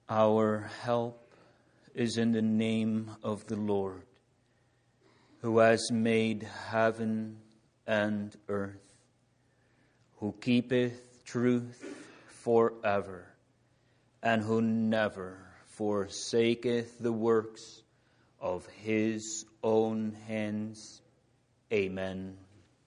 Our help is in the name of the Lord, who has made heaven and earth, who keepeth truth forever, and who never forsaketh the works of his own hands. Amen.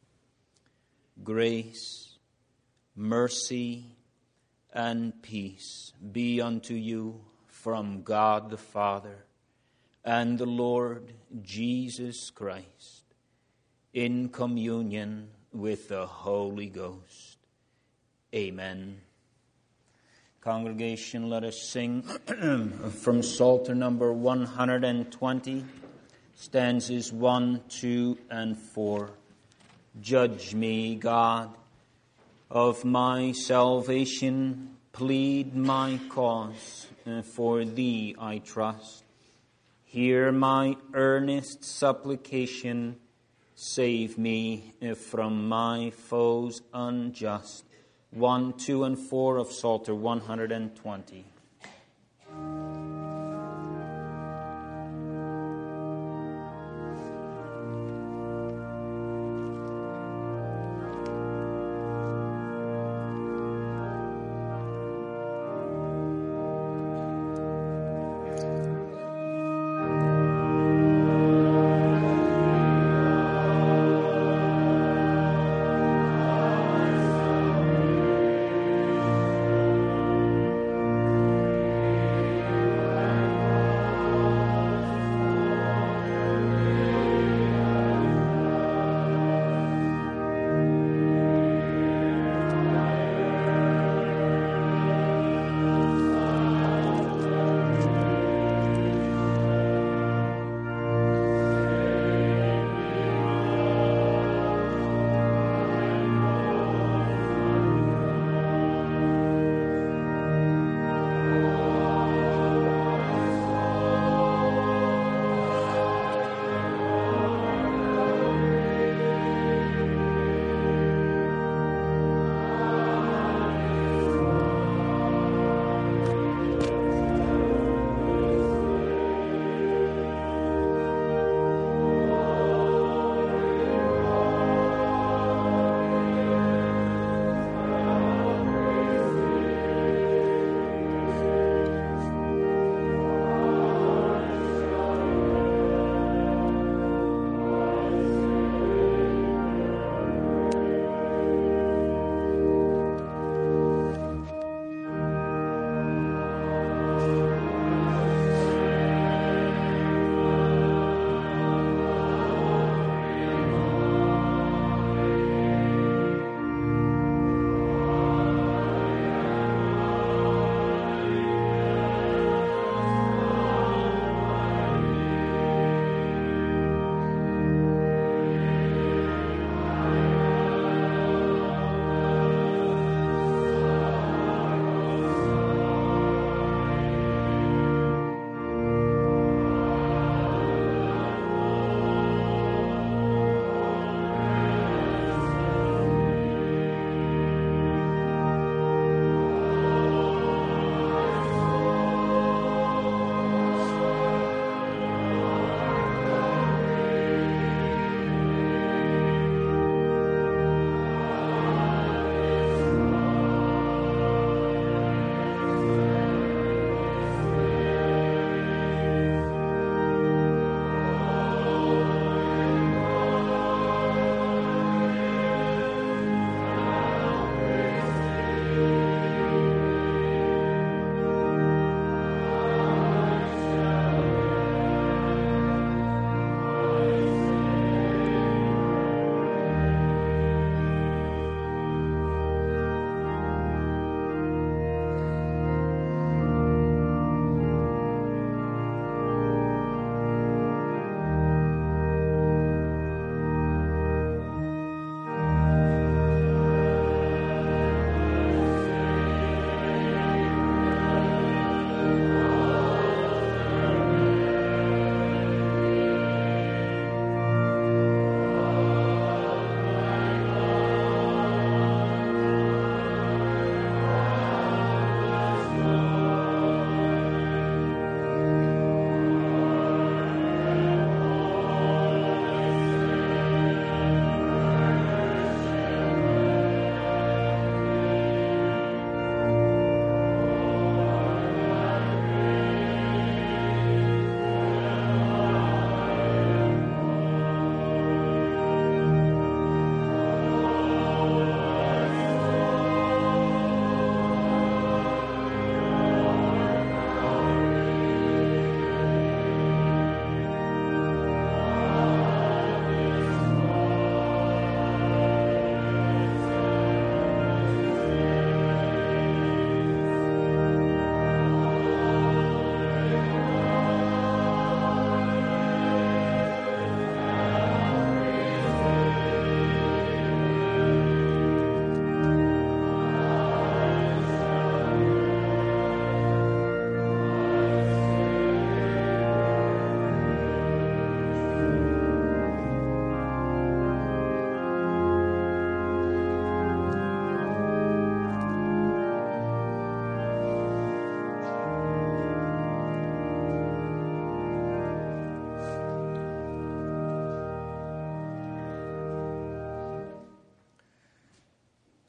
Grace, mercy, and peace be unto you from God the Father and the Lord Jesus Christ, in communion with the Holy Ghost. Amen. Congregation, let us sing from Psalter number 120, stanzas 1, 2, and 4. Judge me, God, of my salvation, plead my cause, for thee I trust. Hear my earnest supplication, save me from my foes unjust. 1, 2, and 4 of Psalter 120.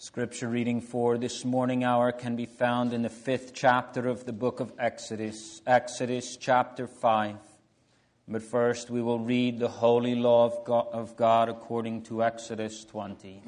Scripture reading for this morning hour can be found in the 5th chapter of the book of Exodus, Exodus chapter 5. But first we will read the holy law of God according to Exodus 20.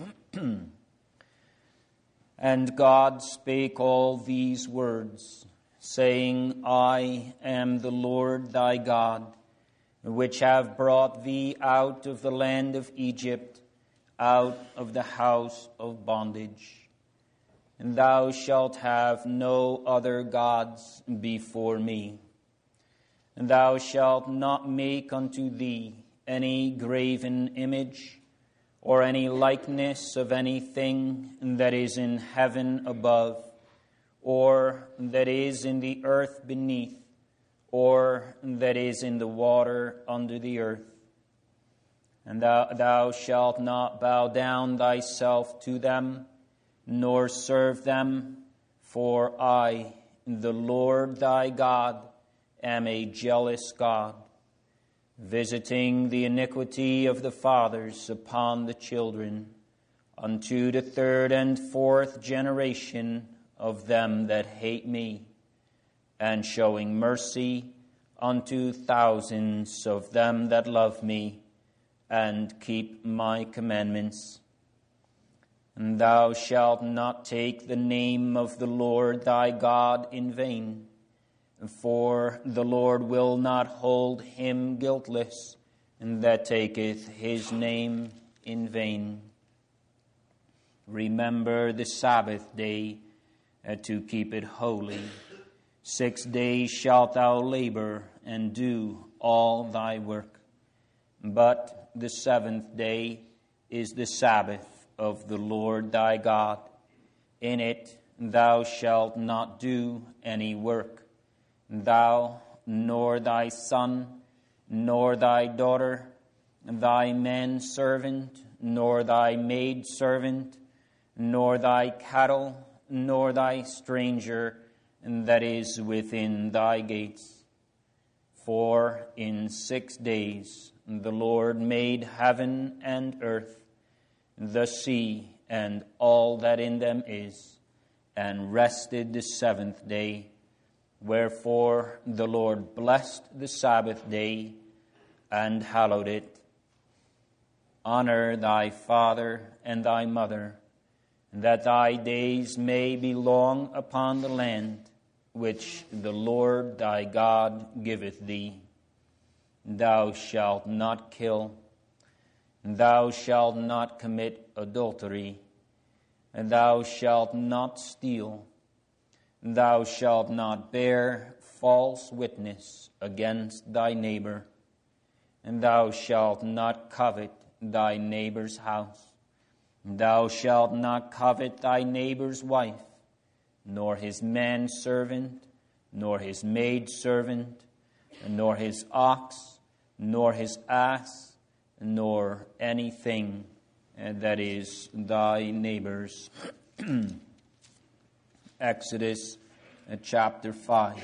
And God spake all these words, saying, I am the Lord thy God, which have brought thee out of the land of Egypt, out of the house of bondage. And thou shalt have no other gods before me. And thou shalt not make unto thee any graven image, or any likeness of anything that is in heaven above, or that is in the earth beneath, or that is in the water under the earth. And thou shalt not bow down thyself to them, nor serve them, for I, the Lord thy God, am a jealous God, visiting the iniquity of the fathers upon the children, unto the third and fourth generation of them that hate me, and showing mercy unto thousands of them that love me, and keep my commandments. And thou shalt not take the name of the Lord thy God in vain, for the Lord will not hold him guiltless that taketh his name in vain. Remember the Sabbath day to keep it holy. 6 days shalt thou labor and do all thy work. But the seventh day is the Sabbath of the Lord thy God. In it thou shalt not do any work, thou, nor thy son, nor thy daughter, thy manservant, nor thy maidservant, nor thy cattle, nor thy stranger that is within thy gates. For in 6 days the Lord made heaven and earth, the sea, and all that in them is, and rested the seventh day. Wherefore the Lord blessed the Sabbath day and hallowed it. Honor thy father and thy mother, that thy days may be long upon the land which the Lord thy God giveth thee. Thou shalt not kill, thou shalt not commit adultery, and thou shalt not steal, thou shalt not bear false witness against thy neighbor, and thou shalt not covet thy neighbor's house. Thou shalt not covet thy neighbor's wife, nor his manservant, nor his maidservant, nor his ox, nor his ass, nor anything that is thy neighbor's. Exodus chapter 5.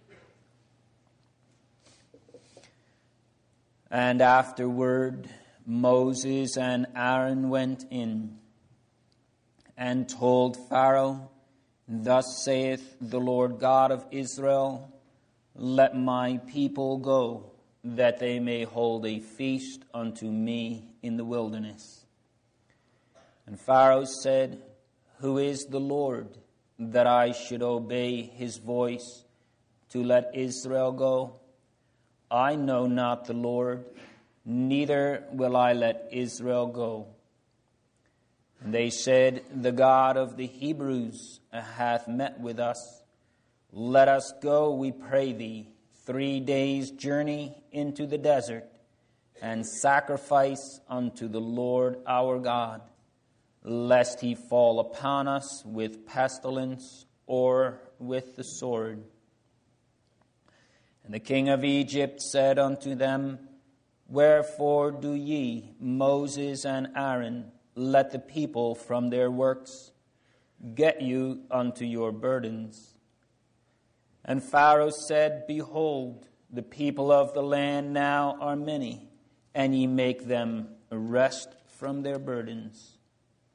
And afterward Moses and Aaron went in and told Pharaoh, Thus saith the Lord God of Israel, Let my people go, that they may hold a feast unto me in the wilderness. And Pharaoh said, Who is the Lord, that I should obey his voice to let Israel go? I know not the Lord, neither will I let Israel go. And they said, The God of the Hebrews hath met with us. Let us go, we pray thee, 3 days' journey into the desert, and sacrifice unto the Lord our God, lest he fall upon us with pestilence or with the sword. And the king of Egypt said unto them, Wherefore do ye, Moses and Aaron, let the people from their works get you unto your burdens? And Pharaoh said, Behold, the people of the land now are many, and ye make them rest from their burdens.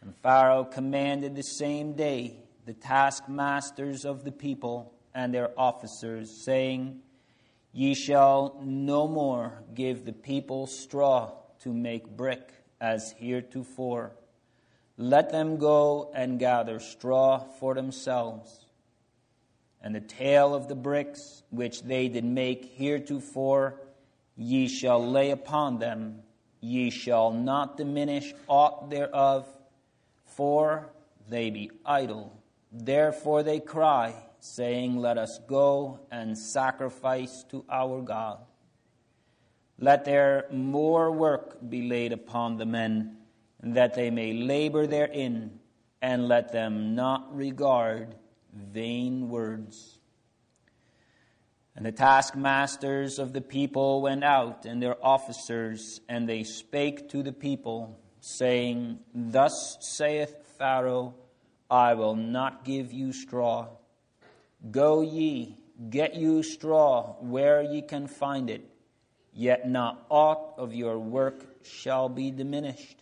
And Pharaoh commanded the same day the taskmasters of the people and their officers, saying, Ye shall no more give the people straw to make brick as heretofore. Let them go and gather straw for themselves. And the tale of the bricks which they did make heretofore, ye shall lay upon them. Ye shall not diminish aught thereof, for they be idle. Therefore they cry, saying, Let us go and sacrifice to our God. Let there more work be laid upon the men, that they may labor therein, and let them not regard vain words. And the taskmasters of the people went out, and their officers, and they spake to the people, saying, Thus saith Pharaoh, I will not give you straw. Go ye, get you straw where ye can find it, yet not aught of your work shall be diminished.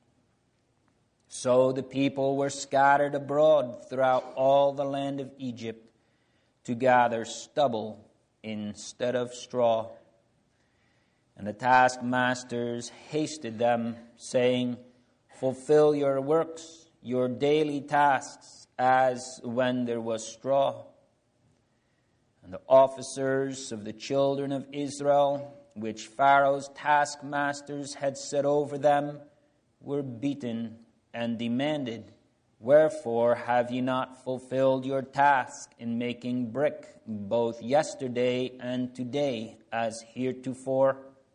So the people were scattered abroad throughout all the land of Egypt to gather stubble instead of straw. And the taskmasters hasted them, saying, Fulfill your works, your daily tasks, as when there was straw. And the officers of the children of Israel, which Pharaoh's taskmasters had set over them, were beaten and demanded, Wherefore have ye not fulfilled your task in making brick, both yesterday and today, as heretofore?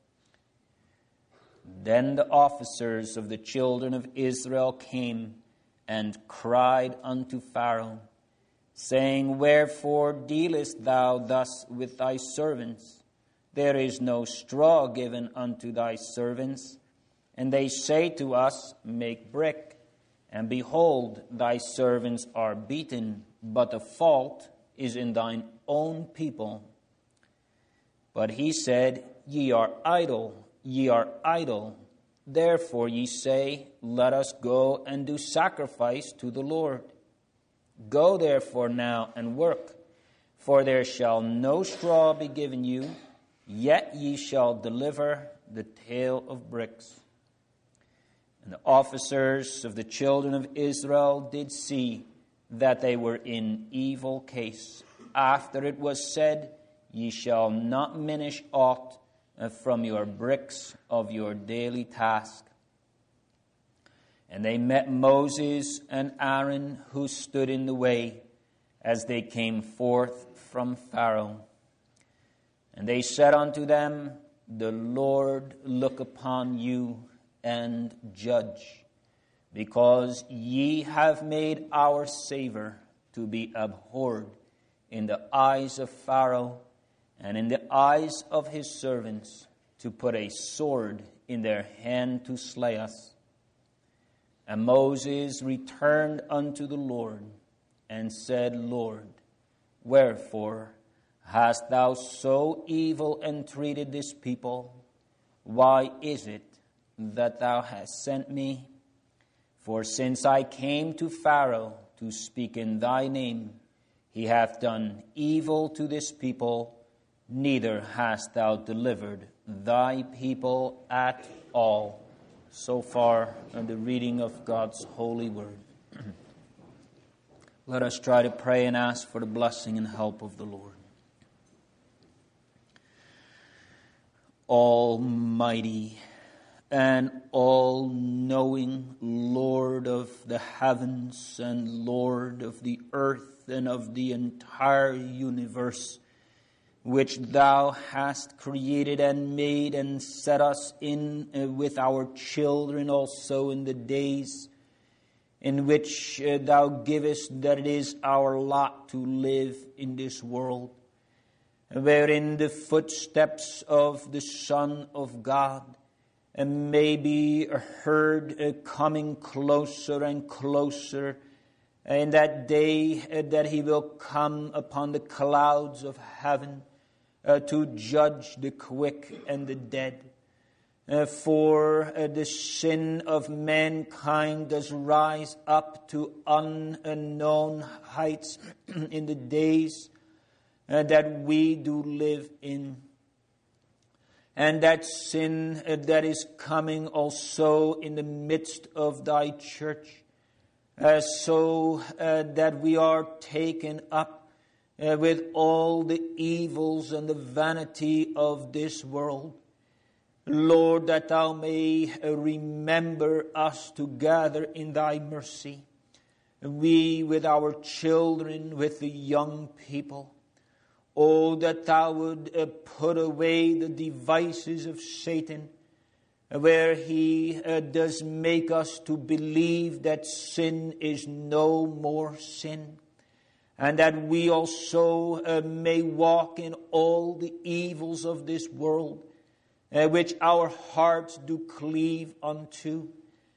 Then the officers of the children of Israel came and cried unto Pharaoh, saying, Wherefore dealest thou thus with thy servants? There is no straw given unto thy servants. And they say to us, Make brick. And behold, thy servants are beaten, but the fault is in thine own people. But he said, Ye are idle, ye are idle. Therefore ye say, Let us go and do sacrifice to the Lord. Go therefore now and work, for there shall no straw be given you, yet ye shall deliver the tale of bricks. And the officers of the children of Israel did see that they were in evil case, after it was said, Ye shall not minish aught from your bricks of your daily task. And they met Moses and Aaron, who stood in the way, as they came forth from Pharaoh. And they said unto them, The Lord look upon you, and judge, because ye have made our savor to be abhorred in the eyes of Pharaoh and in the eyes of his servants, to put a sword in their hand to slay us. And Moses returned unto the Lord and said, Lord, wherefore hast thou so evil entreated this people? Why is it that thou hast sent me? For since I came to Pharaoh to speak in thy name, he hath done evil to this people, neither hast thou delivered thy people at all. So far in the reading of God's holy word. Let us try to pray and ask for the blessing and help of the Lord. Almighty and all-knowing Lord of the heavens and Lord of the earth and of the entire universe, which thou hast created and made and set us in with our children also in the days in which thou givest that it is our lot to live in this world, wherein the footsteps of the Son of God may be heard coming closer and closer, in that day that he will come upon the clouds of heaven to judge the quick and the dead. For the sin of mankind does rise up to unknown heights in the days that we do live in. And that sin that is coming also in the midst of thy church, so that we are taken up with all the evils and the vanity of this world. Lord, that thou may remember us together in thy mercy. We with our children, with the young people. Oh, that thou would put away the devices of Satan, where he does make us to believe that sin is no more sin. And that we also may walk in all the evils of this world, which our hearts do cleave unto,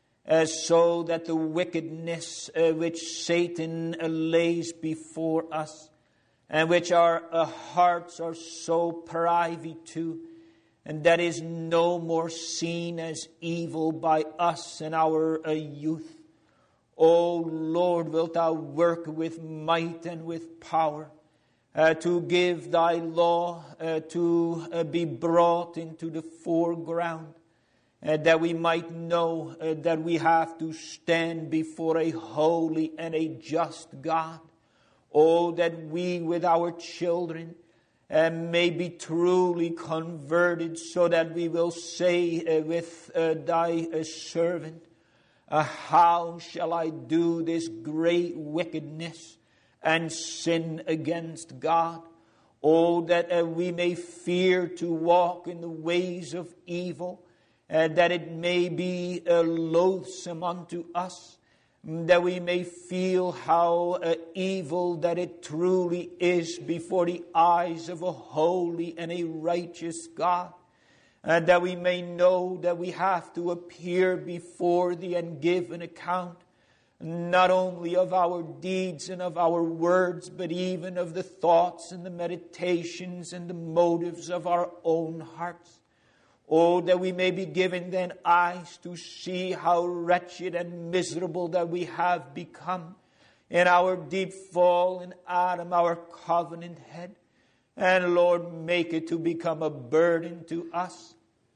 so that the wickedness which Satan lays before us, and which our hearts are so privy to, and that is no more seen as evil by us in our youth. O Lord, wilt thou work with might and with power, to give thy law to be brought into the foreground, that we might know that we have to stand before a holy and a just God. Oh, that we with our children may be truly converted, so that we will say with thy servant, how shall I do this great wickedness and sin against God? Oh, that we may fear to walk in the ways of evil, that it may be loathsome unto us, that we may feel how evil that it truly is before the eyes of a holy and a righteous God. That we may know that we have to appear before thee and give an account, not only of our deeds and of our words, but even of the thoughts and the meditations and the motives of our own hearts. Oh, that we may be given then eyes to see how wretched and miserable that we have become in our deep fall in Adam, our covenant head. And Lord, make it to become a burden to us.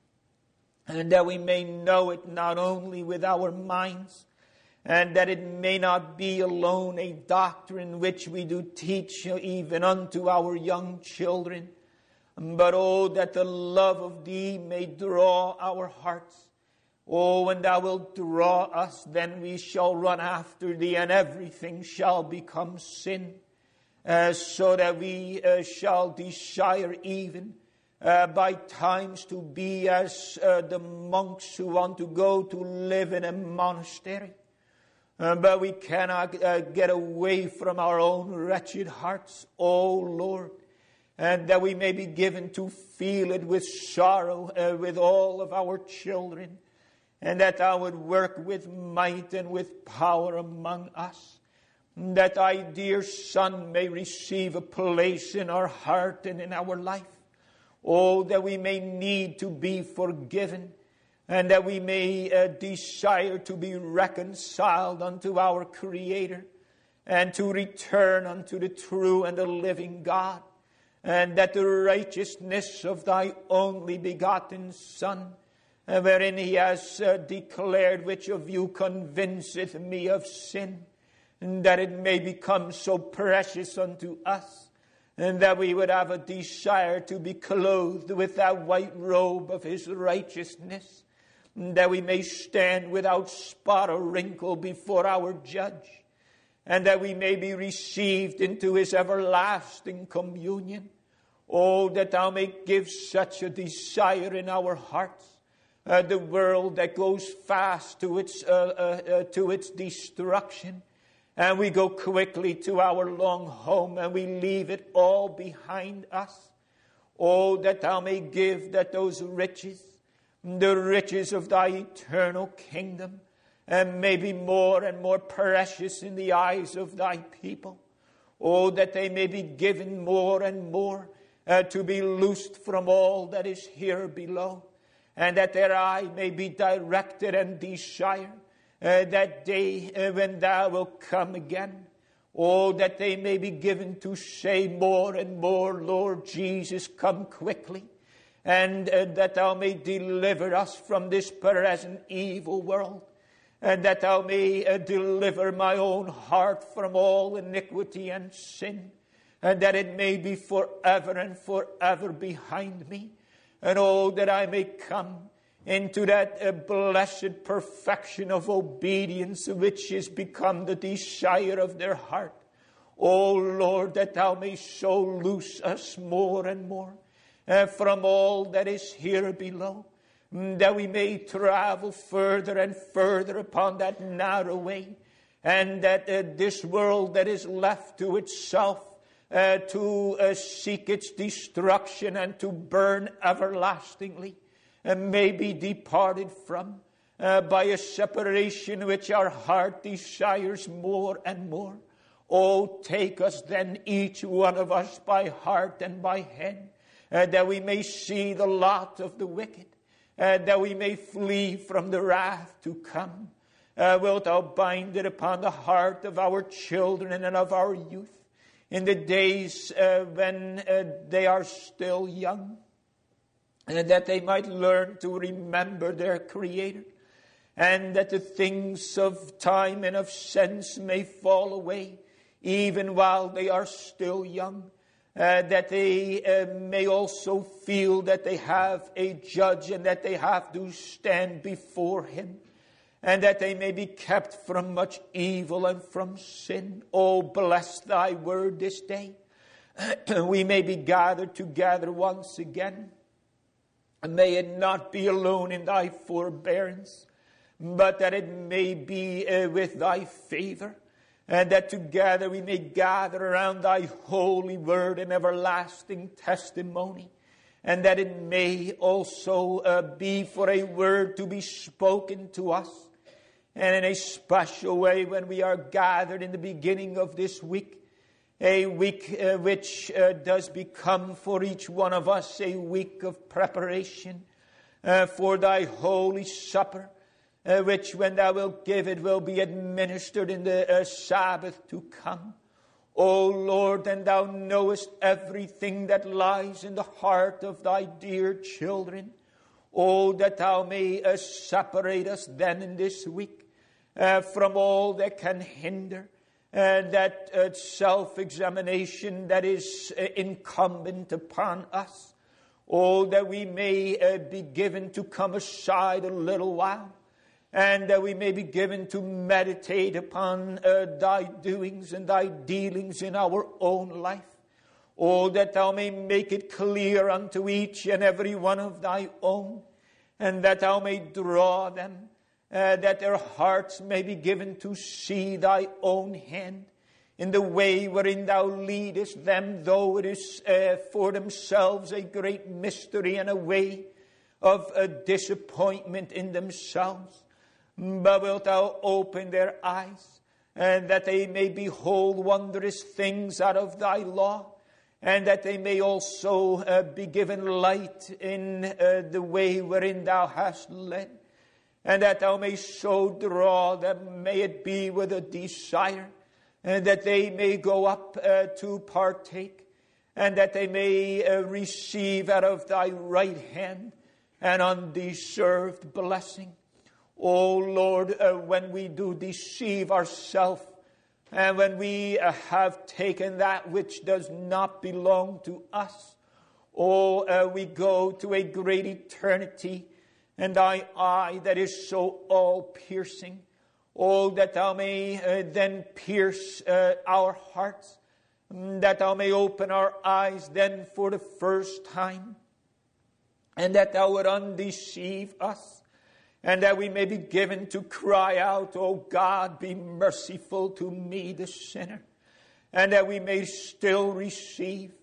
And that we may know it not only with our minds, and that it may not be alone a doctrine which we do teach even unto our young children, but oh, that the love of thee may draw our hearts. Oh, when thou wilt draw us, then we shall run after thee, and everything shall become sin, so that we shall desire even by times to be as the monks who want to go to live in a monastery. But we cannot get away from our own wretched hearts, O Lord, and that we may be given to feel it with sorrow with all of our children, and that thou would work with might and with power among us, that thy dear Son may receive a place in our heart and in our life. Oh, that we may need to be forgiven, and that we may desire to be reconciled unto our Creator, and to return unto the true and the living God, and that the righteousness of thy only begotten Son, wherein he has declared, which of you convinceth me of sin, and that it may become so precious unto us, and that we would have a desire to be clothed with that white robe of his righteousness, that we may stand without spot or wrinkle before our judge, and that we may be received into his everlasting communion. Oh, that thou may give such a desire in our hearts. The world that goes fast to its destruction, and we go quickly to our long home, and we leave it all behind us. Oh, that thou may give that those riches, the riches of thy eternal kingdom, and may be more and more precious in the eyes of thy people. Oh, that they may be given more and more to be loosed from all that is here below, and that their eye may be directed and desire that day when thou wilt come again. Oh, that they may be given to say more and more, Lord Jesus, come quickly. And that thou may deliver us from this present evil world. And that thou may deliver my own heart from all iniquity and sin. And that it may be forever and forever behind me. And oh, that I may come into that blessed perfection of obedience which is become the desire of their heart. O Lord, that thou may so loose us more and more from all that is here below, that we may travel further and further upon that narrow way, and that this world that is left to itself to seek its destruction and to burn everlastingly, may be departed from by a separation which our heart desires more and more. Oh, take us then, each one of us, by heart and by head, that we may see the lot of the wicked, that we may flee from the wrath to come. Wilt thou bind it upon the heart of our children and of our youth in the days when they are still young, and that they might learn to remember their Creator, and that the things of time and of sense may fall away, even while they are still young, that they may also feel that they have a judge and that they have to stand before him, and that they may be kept from much evil and from sin. Oh, bless thy word this day. We may be gathered together once again. May it not be alone in thy forbearance, but that it may be with thy favor, and that together we may gather around thy holy word and everlasting testimony, and that it may also be for a word to be spoken to us, and in a special way when we are gathered in the beginning of this week, a week which does become for each one of us a week of preparation for thy holy supper, which when thou wilt give it will be administered in the Sabbath to come. O Lord, and thou knowest everything that lies in the heart of thy dear children. Oh, that thou may separate us then in this week from all that can hinder that self-examination that is incumbent upon us. Oh, that we may be given to come aside a little while, and that we may be given to meditate upon thy doings and thy dealings in our own life. Oh, that thou may make it clear unto each and every one of thy own, and that thou may draw them, that their hearts may be given to see thy own hand in the way wherein thou leadest them, though it is for themselves a great mystery and a way of disappointment in themselves. But wilt thou open their eyes, and that they may behold wondrous things out of thy law, and that they may also be given light in the way wherein thou hast led, and that thou may so draw them, may it be with a desire, and that they may go up to partake, and that they may receive out of thy right hand an undeserved blessing. O Lord, when we do deceive ourselves, and when we have taken that which does not belong to us, we go to a great eternity, and thy eye that is so all-piercing, that thou may then pierce our hearts, that thou may open our eyes then for the first time, and that thou would undeceive us, and that we may be given to cry out, O God, be merciful to me, the sinner, and that we may still receive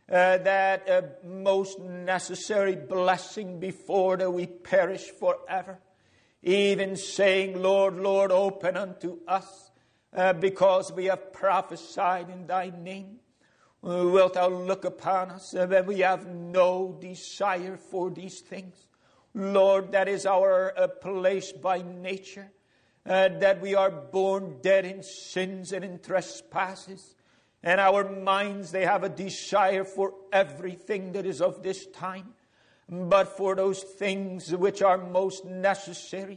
that most necessary blessing before that we perish forever. Even saying, Lord, Lord, open unto us, because we have prophesied in thy name. Wilt thou look upon us when we have no desire for these things? Lord, that is our place by nature, that we are born dead in sins and in trespasses. And our minds, they have a desire for everything that is of this time. But for those things which are most necessary,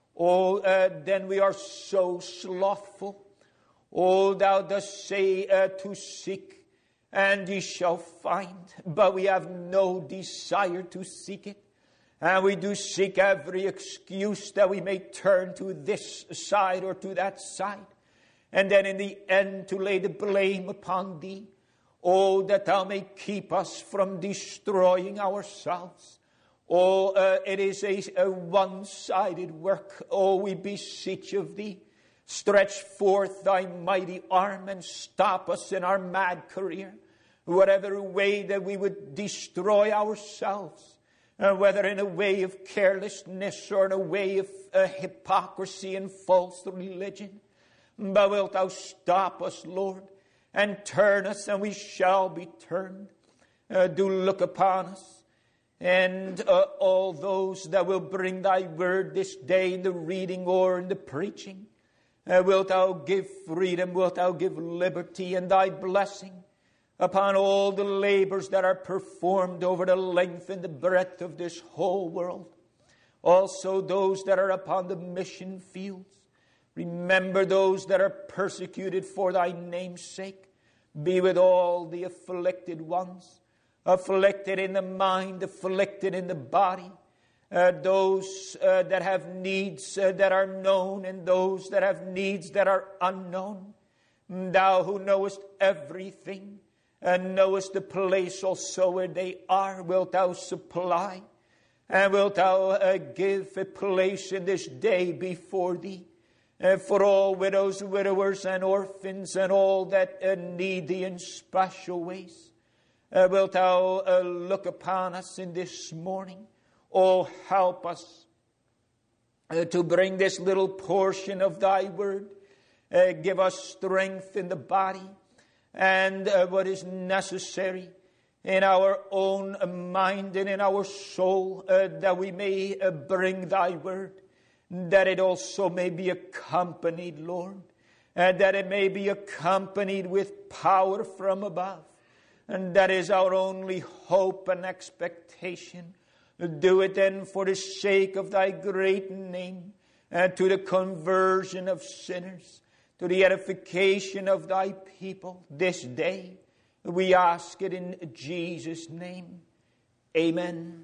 then we are so slothful. Thou dost say to seek, and ye shall find. But we have no desire to seek it. And we do seek every excuse that we may turn to this side or to that side. And then in the end to lay the blame upon thee. That thou may keep us from destroying ourselves. It is a one-sided work. We beseech of thee. Stretch forth thy mighty arm and stop us in our mad career. Whatever way that we would destroy ourselves. Whether in a way of carelessness or in a way of hypocrisy and false religion. But wilt thou stop us, Lord, and turn us, and we shall be turned. Do look upon us, and all those that will bring thy word this day in the reading or in the preaching. Wilt thou give freedom, wilt thou give liberty and thy blessing upon all the labors that are performed over the length and the breadth of this whole world. Also those that are upon the mission fields. Remember those that are persecuted for thy name's sake. Be with all the afflicted ones, afflicted in the mind, afflicted in the body. Those that have needs that are known and those that have needs that are unknown. Thou who knowest everything and knowest the place also where they are, wilt thou supply and wilt thou give a place in this day before thee. For all widows, widowers, and orphans, and all that need thee in special ways. Wilt thou look upon us in this morning? Help us to bring this little portion of thy word. Give us strength in the body and what is necessary in our own mind and in our soul, that we may bring thy word. That it also may be accompanied, Lord, and that it may be accompanied with power from above. And that is our only hope and expectation. Do it then for the sake of thy great name, and to the conversion of sinners, to the edification of thy people this day. We ask it in Jesus' name. Amen.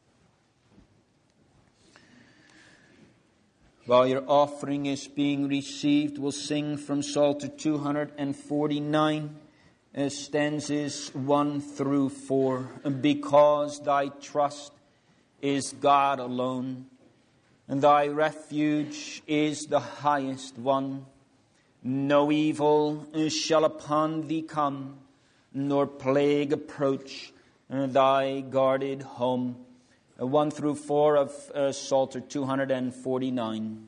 While your offering is being received, we'll sing from Psalter 249, stanzas 1 through 4. Because thy trust is God alone, and thy refuge is the highest one. No evil shall upon thee come, nor plague approach thy guarded home. 1 through 4 of Psalter 249.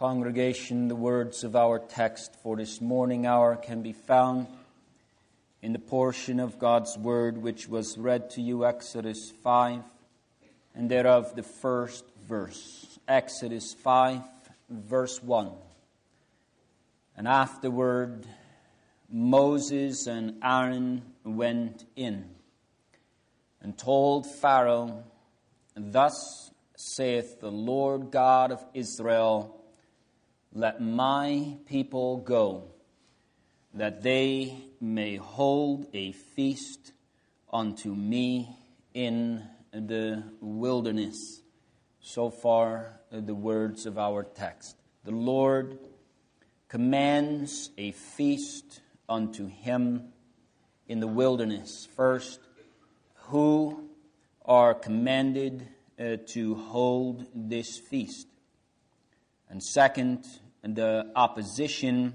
Congregation, the words of our text for this morning hour can be found in the portion of God's Word which was read to you, Exodus 5, and thereof the first verse. Exodus 5, verse 1. And afterward Moses and Aaron went in and told Pharaoh, Thus saith the Lord God of Israel, Let my people go, that they may hold a feast unto me in the wilderness. So far, the words of our text. The Lord commands a feast unto him in the wilderness. First, who are commanded to hold this feast? And second, the opposition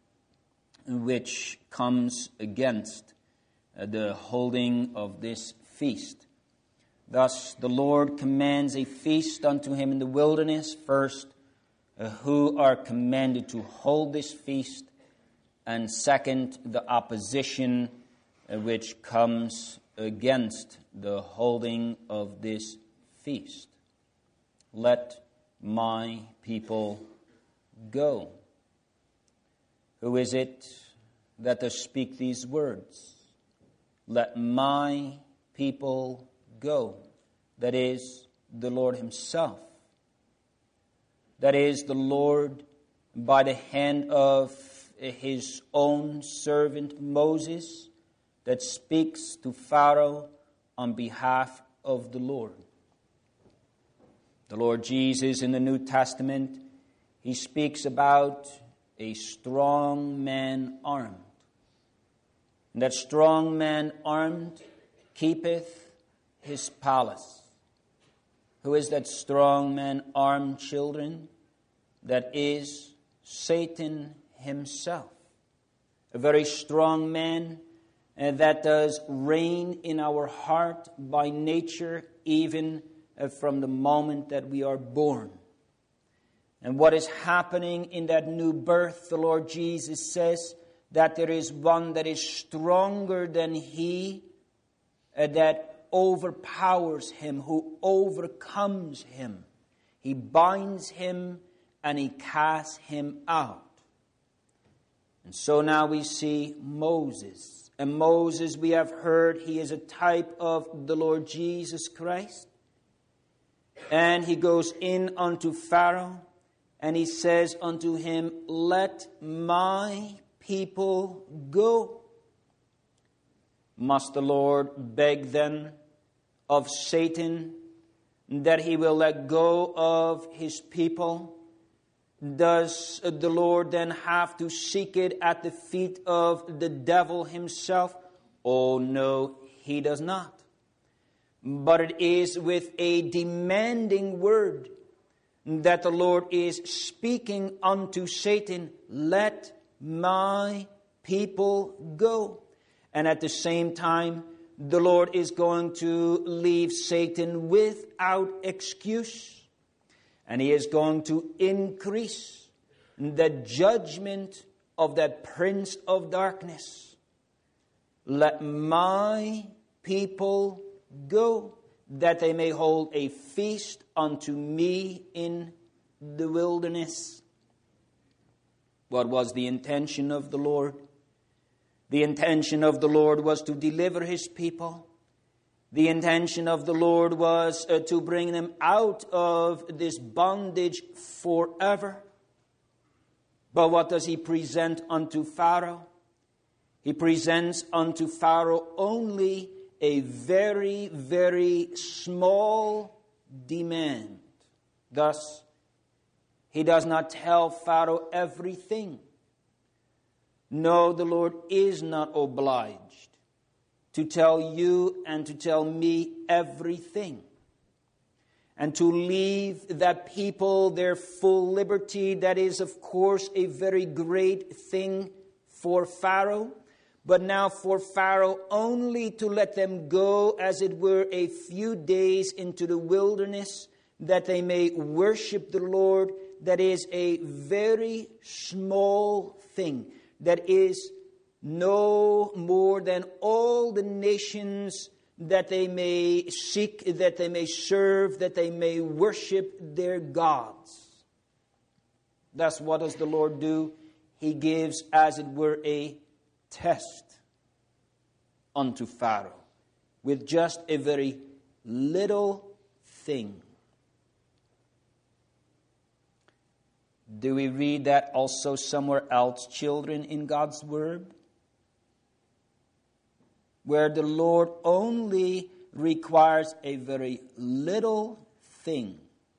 which comes against the holding of this feast. Thus, the Lord commands a feast unto him in the wilderness. First, who are commanded to hold this feast, and second, the opposition which comes against the holding of this feast. Let my people go. Who is it that does speak these words? Let my people go. That is the Lord himself. That is the Lord by the hand of his own servant Moses that speaks to Pharaoh on behalf of the Lord. The Lord Jesus in the New Testament, he speaks about a strong man armed. And that strong man armed keepeth his palace. Who is that strong man armed, children? That is Satan himself. A very strong man that does reign in our heart by nature, even from the moment that we are born. And what is happening in that new birth, the Lord Jesus says that there is one that is stronger than he, that overpowers him, who overcomes him. He binds him and he casts him out. And so now we see Moses. And Moses, we have heard, he is a type of the Lord Jesus Christ. And he goes in unto Pharaoh, and he says unto him, Let my people go. Must the Lord beg then of Satan that he will let go of his people? Does the Lord then have to seek it at the feet of the devil himself? Oh no, he does not. But it is with a demanding word that the Lord is speaking unto Satan, Let my people go. And at the same time, the Lord is going to leave Satan without excuse. And he is going to increase the judgment of that prince of darkness. Let my people go, that they may hold a feast unto me in the wilderness. What was the intention of the Lord? The intention of the Lord was to deliver his people. The intention of the Lord was to bring them out of this bondage forever. But what does he present unto Pharaoh? He presents unto Pharaoh only a very, very small demand. Thus, he does not tell Pharaoh everything. No, the Lord is not obliged to tell you and to tell me everything. And to leave that people their full liberty, that is, of course, a very great thing for Pharaoh. But now for Pharaoh only to let them go, as it were, a few days into the wilderness, that they may worship the Lord, that is a very small thing, that is no more than all the nations that they may seek, that they may serve, that they may worship their gods. Thus, what does the Lord do? He gives, as it were, a test unto Pharaoh with just a very little thing. Do we read that also somewhere else, children, in God's Word? Where the Lord only requires a very little thing.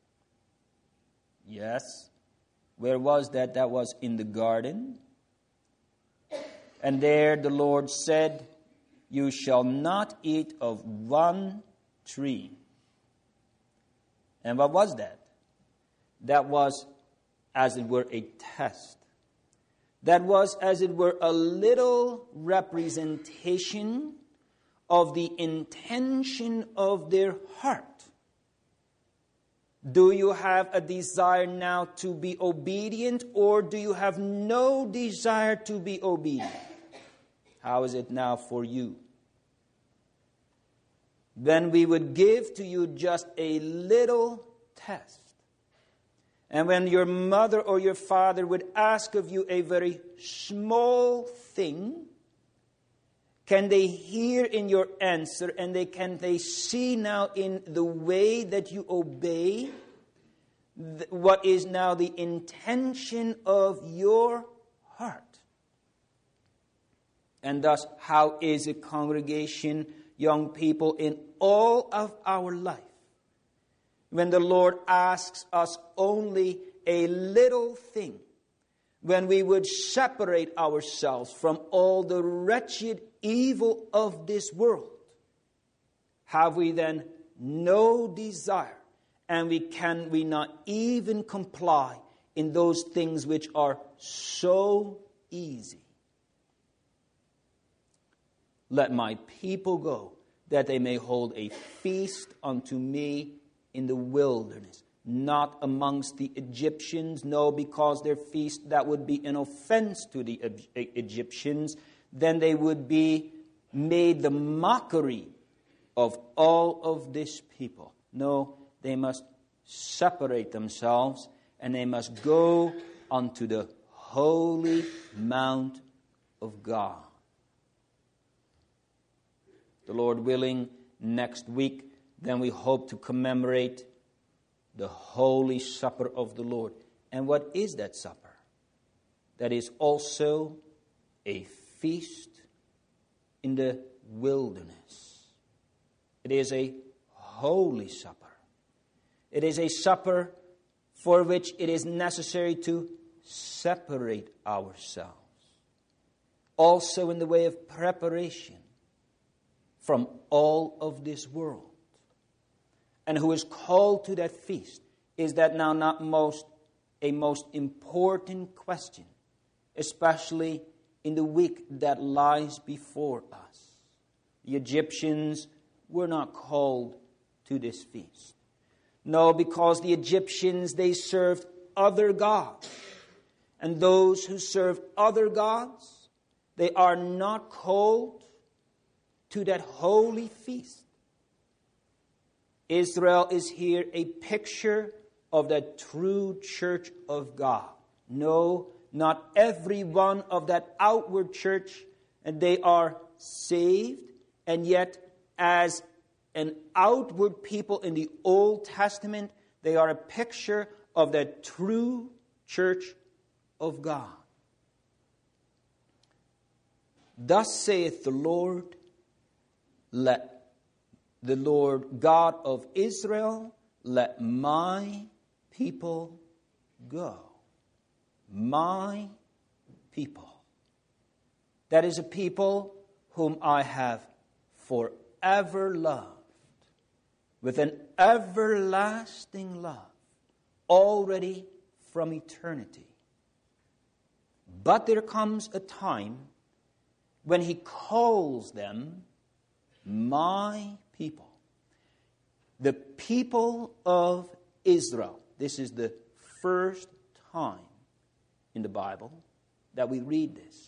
Yes. Where was that? That was in the garden. And there the Lord said, "You shall not eat of one tree." And what was that? That was, as it were, a test. That was, as it were, a little representation of the intention of their heart. Do you have a desire now to be obedient, or do you have no desire to be obedient? How is it now for you? Then we would give to you just a little test. And when your mother or your father would ask of you a very small thing, can they hear in your answer, and can they see now in the way that you obey what is now the intention of your heart? And thus, how is a congregation, young people, in all of our life, when the Lord asks us only a little thing, when we would separate ourselves from all the wretched evil of this world, have we then no desire, and can we not even comply in those things which are so easy? Let my people go, that they may hold a feast unto me in the wilderness, not amongst the Egyptians. No, because their feast, that would be an offense to the Egyptians. Then they would be made the mockery of all of this people. No, they must separate themselves, and they must go unto the holy mount of God. The Lord willing, next week, then we hope to commemorate the Holy Supper of the Lord. And what is that supper? That is also a feast in the wilderness. It is a holy supper. It is a supper for which it is necessary to separate ourselves. Also in the way of preparation from all of this world. And who is called to that feast? Is that now not a most important question, especially in the week that lies before us? The Egyptians were not called to this feast. No, because the Egyptians, they served other gods. And those who serve other gods, they are not called to that holy feast. Israel is here a picture of the true church of God. No, not every one of that outward church, and they are saved, and yet as an outward people in the Old Testament, they are a picture of the true church of God. Thus saith the Lord, let the Lord God of Israel, let my people go. My people. That is a people whom I have forever loved, with an everlasting love, already from eternity. But there comes a time when He calls them my people. The people of Israel. This is the first time in the Bible that we read this.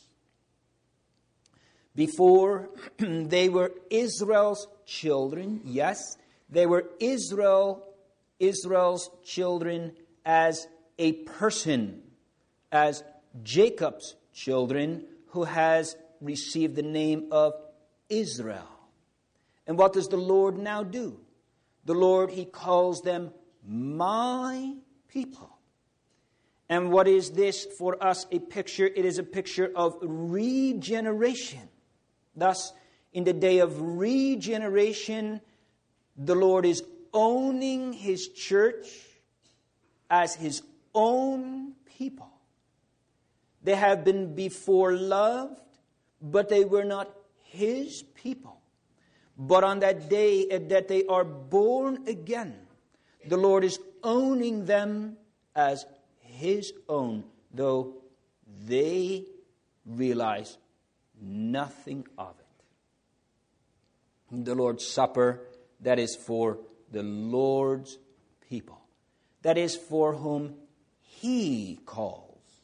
Before, they were Israel's children. Yes, they were Israel's children as a person, as Jacob's children, who has received the name of Israel. And what does the Lord now do? The Lord, He calls them my people. And what is this for us a picture? It is a picture of regeneration. Thus, in the day of regeneration, the Lord is owning His church as His own people. They have been before loved, but they were not His people. But on that day that they are born again, the Lord is owning them as His own, though they realize nothing of it. The Lord's Supper, that is for the Lord's people. That is for whom He calls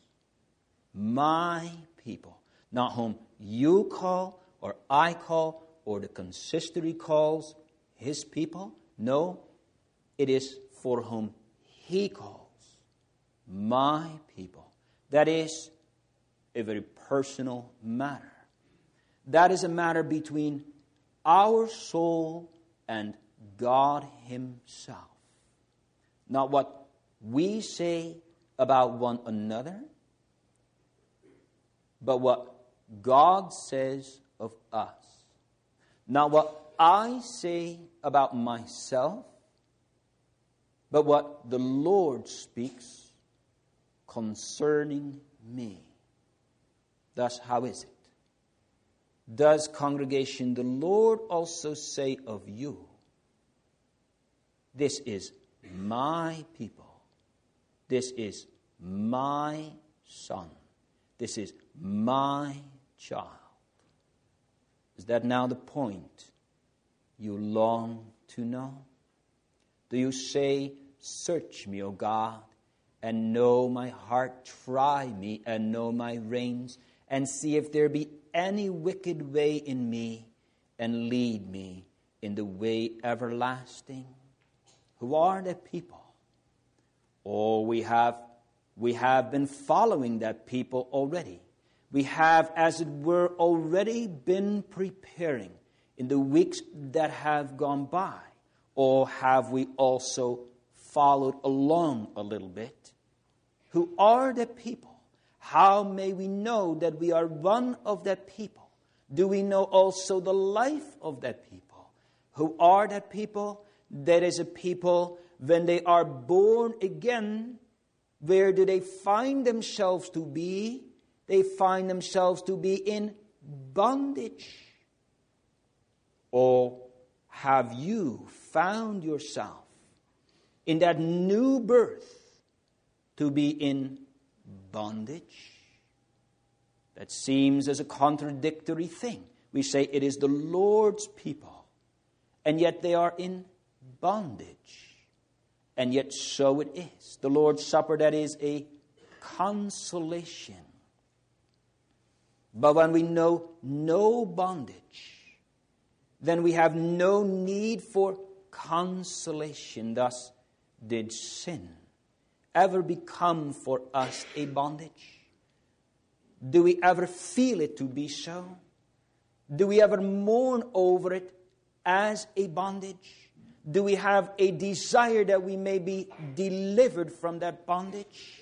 my people. Not whom you call or I call or the consistory calls his people. No, it is for whom He calls my people. That is a very personal matter. That is a matter between our soul and God Himself. Not what we say about one another, but what God says of us. Not what I say about myself, but what the Lord speaks concerning me. Thus, how is it? Does, congregation, the Lord also say of you, this is my people, this is my son, this is my child? Is that now the point you long to know? Do you say, search me, O God, and know my heart, try me and know my reins, and see if there be any wicked way in me, and lead me in the way everlasting? Who are the people? Oh, we have been following that people already. We have, as it were, already been preparing in the weeks that have gone by. Or have we also followed along a little bit? Who are the people? How may we know that we are one of that people? Do we know also the life of that people? Who are that people? That is a people, when they are born again, where do they find themselves to be? They find themselves to be in bondage. Or have you found yourself in that new birth to be in bondage? That seems as a contradictory thing. We say it is the Lord's people, and yet they are in bondage. And yet so it is. The Lord's Supper, that is a consolation. But when we know no bondage, then we have no need for consolation. Thus, did sin ever become for us a bondage? Do we ever feel it to be so? Do we ever mourn over it as a bondage? Do we have a desire that we may be delivered from that bondage?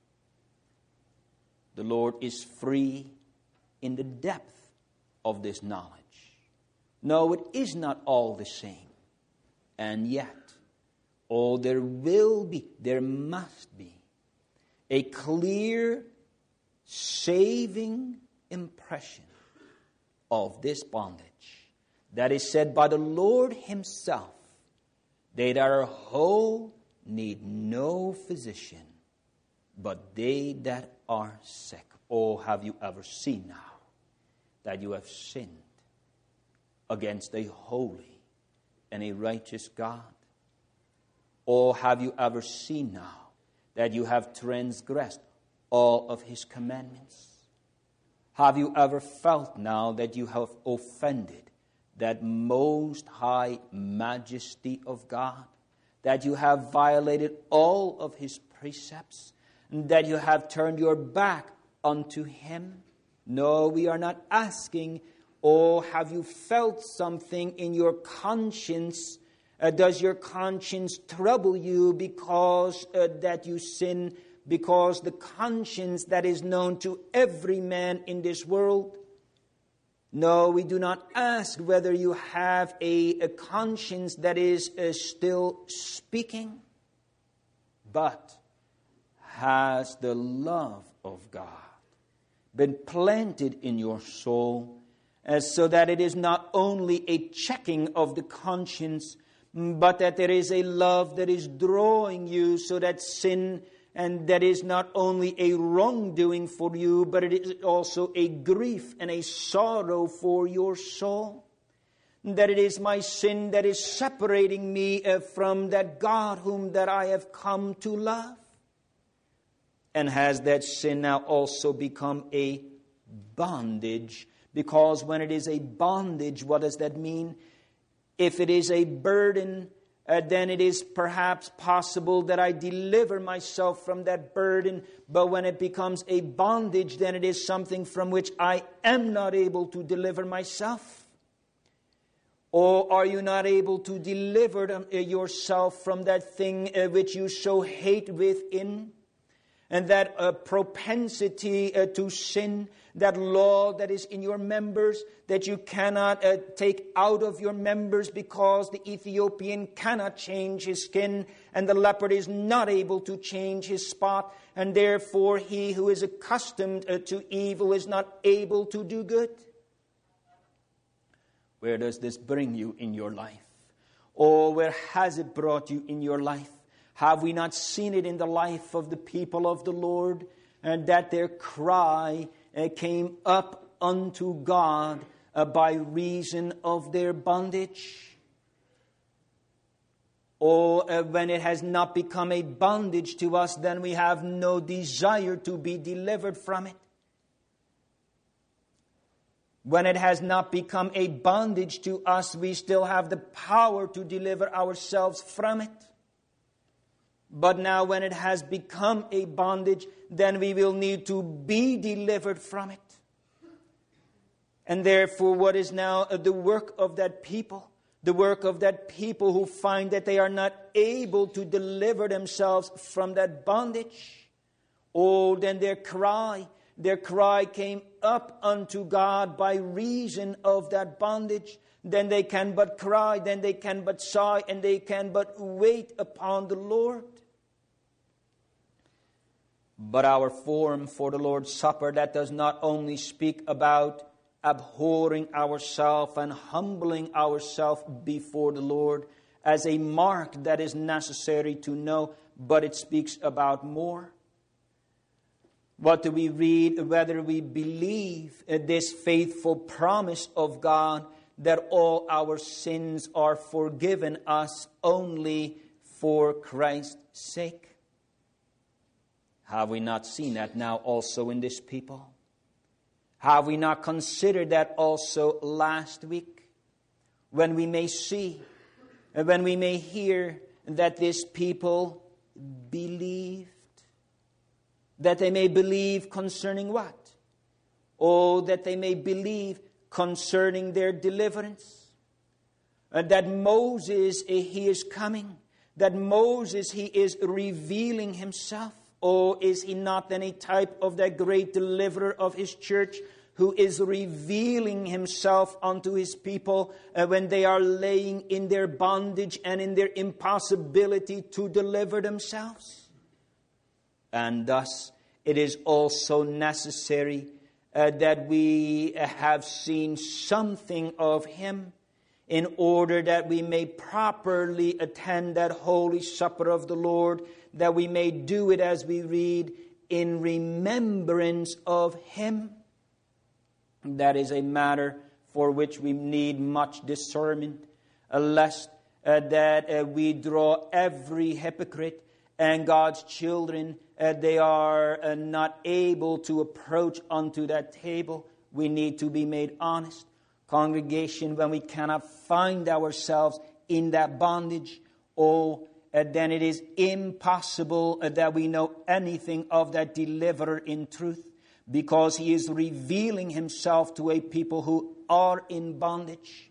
The Lord is free in the depth of this knowledge. No, it is not all the same. And yet, there must be a clear, saving impression of this bondage that is said by the Lord Himself. They that are whole need no physician, but they that are sick. Oh, have you ever seen now that you have sinned against a holy and a righteous God? Or have you ever seen now that you have transgressed all of his commandments? Have you ever felt now that you have offended that most high majesty of God? That you have violated all of his precepts? And that you have turned your back unto him? No, we are not asking, oh, have you felt something in your conscience? Does your conscience trouble you because that you sin? Because the conscience that is known to every man in this world? No, we do not ask whether you have a conscience that is still speaking. But has the love of God been planted in your soul so that it is not only a checking of the conscience, but that there is a love that is drawing you so that sin, and that is not only a wrongdoing for you, but it is also a grief and a sorrow for your soul. That it is my sin that is separating me from that God whom that I have come to love. And has that sin now also become a bondage? Because when it is a bondage, what does that mean? If it is a burden, then it is perhaps possible that I deliver myself from that burden. But when it becomes a bondage, then it is something from which I am not able to deliver myself. Or are you not able to deliver yourself from that thing which you so hate within? And that propensity to sin, that law that is in your members, that you cannot take out of your members, because the Ethiopian cannot change his skin, and the leopard is not able to change his spot, and therefore he who is accustomed to evil is not able to do good. Where does this bring you in your life? Or where has it brought you in your life? Have we not seen it in the life of the people of the Lord, and that their cry came up unto God by reason of their bondage? Or when it has not become a bondage to us, then we have no desire to be delivered from it. When it has not become a bondage to us, we still have the power to deliver ourselves from it. But now when it has become a bondage, then we will need to be delivered from it. And therefore, what is now the work of that people? The work of that people who find that they are not able to deliver themselves from that bondage. Oh, then their cry came up unto God by reason of that bondage. Then they can but cry, then they can but sigh, and they can but wait upon the Lord. But our form for the Lord's Supper, that does not only speak about abhorring ourselves and humbling ourselves before the Lord as a mark that is necessary to know, but it speaks about more. What do we read? Whether we believe this faithful promise of God that all our sins are forgiven us only for Christ's sake. Have we not seen that now also in this people? Have we not considered that also last week? When we may see, when we may hear that this people believed. That they may believe concerning what? Oh, that they may believe concerning their deliverance. That Moses, he is coming. That Moses, he is revealing himself. Oh, is he not then a type of that great deliverer of his church, who is revealing himself unto his people when they are laying in their bondage and in their impossibility to deliver themselves? And thus, it is also necessary that we have seen something of him, in order that we may properly attend that holy supper of the Lord, that we may do it, as we read, in remembrance of him. That is a matter for which we need much discernment, lest that we draw every hypocrite and God's children, they are not able to approach unto that table. We need to be made honest. Congregation, when we cannot find ourselves in that bondage, then it is impossible that we know anything of that deliverer in truth, because he is revealing himself to a people who are in bondage.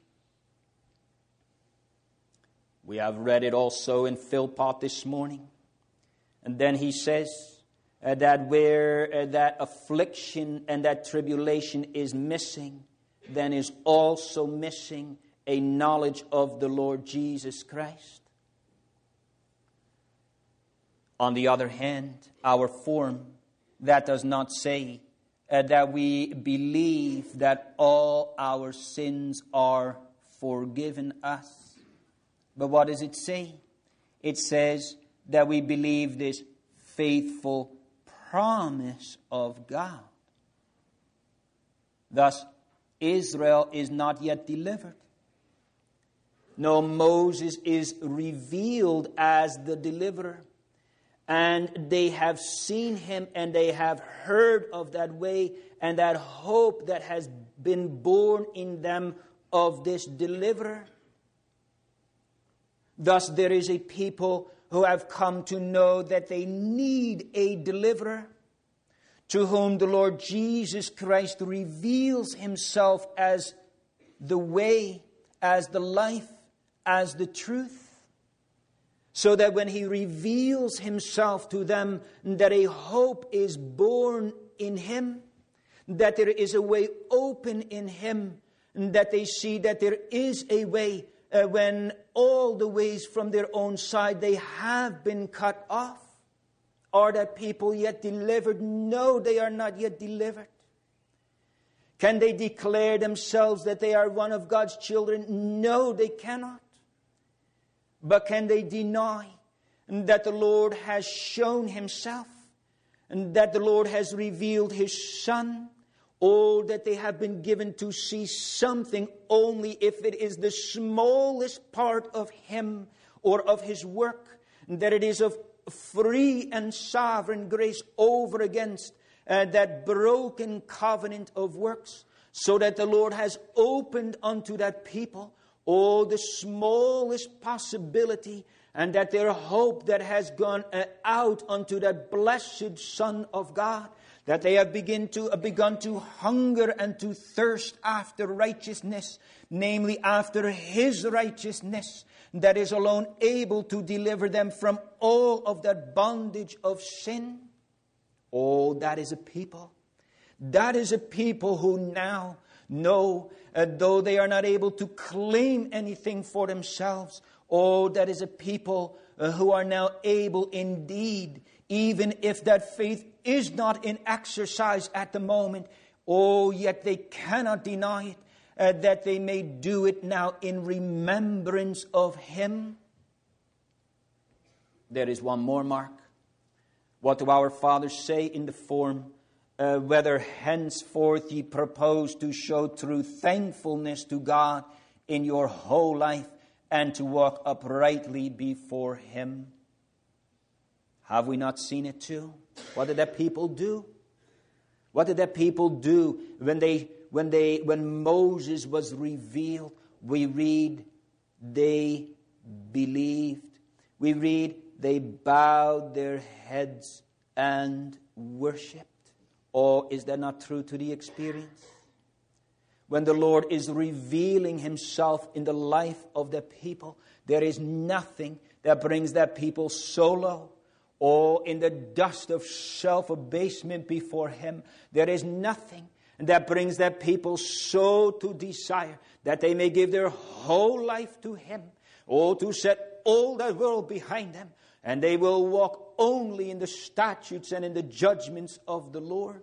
We have read it also in Philpot this morning. And then he says that where that affliction and that tribulation is missing, then is also missing a knowledge of the Lord Jesus Christ. On the other hand, our form, that does not say that we believe that all our sins are forgiven us. But what does it say? It says that we believe this faithful promise of God. Thus, Israel is not yet delivered. No, Moses is revealed as the deliverer. And they have seen him and they have heard of that way and that hope that has been born in them of this deliverer. Thus, there is a people who have come to know that they need a deliverer, to whom the Lord Jesus Christ reveals himself as the way, as the life, as the truth. So that when he reveals himself to them, that a hope is born in him, that there is a way open in him, that they see that there is a way when all the ways from their own side they have been cut off. Are that people yet delivered? No, they are not yet delivered. Can they declare themselves that they are one of God's children? No, they cannot. But can they deny that the Lord has shown himself and that the Lord has revealed his Son? Or that they have been given to see something only if it is the smallest part of him or of his work, that it is of free and sovereign grace over against that broken covenant of works, so that the Lord has opened unto that people the smallest possibility, and that their hope that has gone out unto that blessed Son of God, that they have begun to hunger and to thirst after righteousness, namely after his righteousness, that is alone able to deliver them from all of that bondage of sin. Oh, that is a people. That is a people who now know, though they are not able to claim anything for themselves, that is a people who are now able indeed, even if that faith is not in exercise at the moment, yet they cannot deny it, that they may do it now in remembrance of him. There is one more mark. What do our fathers say in the form, whether henceforth ye propose to show true thankfulness to God in your whole life and to walk uprightly before him? Have we not seen it too? What did that people do? What did that people do when Moses was revealed? We read they believed. We read they bowed their heads and worshipped. Or is that not true to the experience? When the Lord is revealing himself in the life of the people, there is nothing that brings that people so low, or in the dust of self-abasement before him. There is nothing that brings that people so to desire that they may give their whole life to him, to set all that world behind them, and they will walk only in the statutes and in the judgments of the Lord.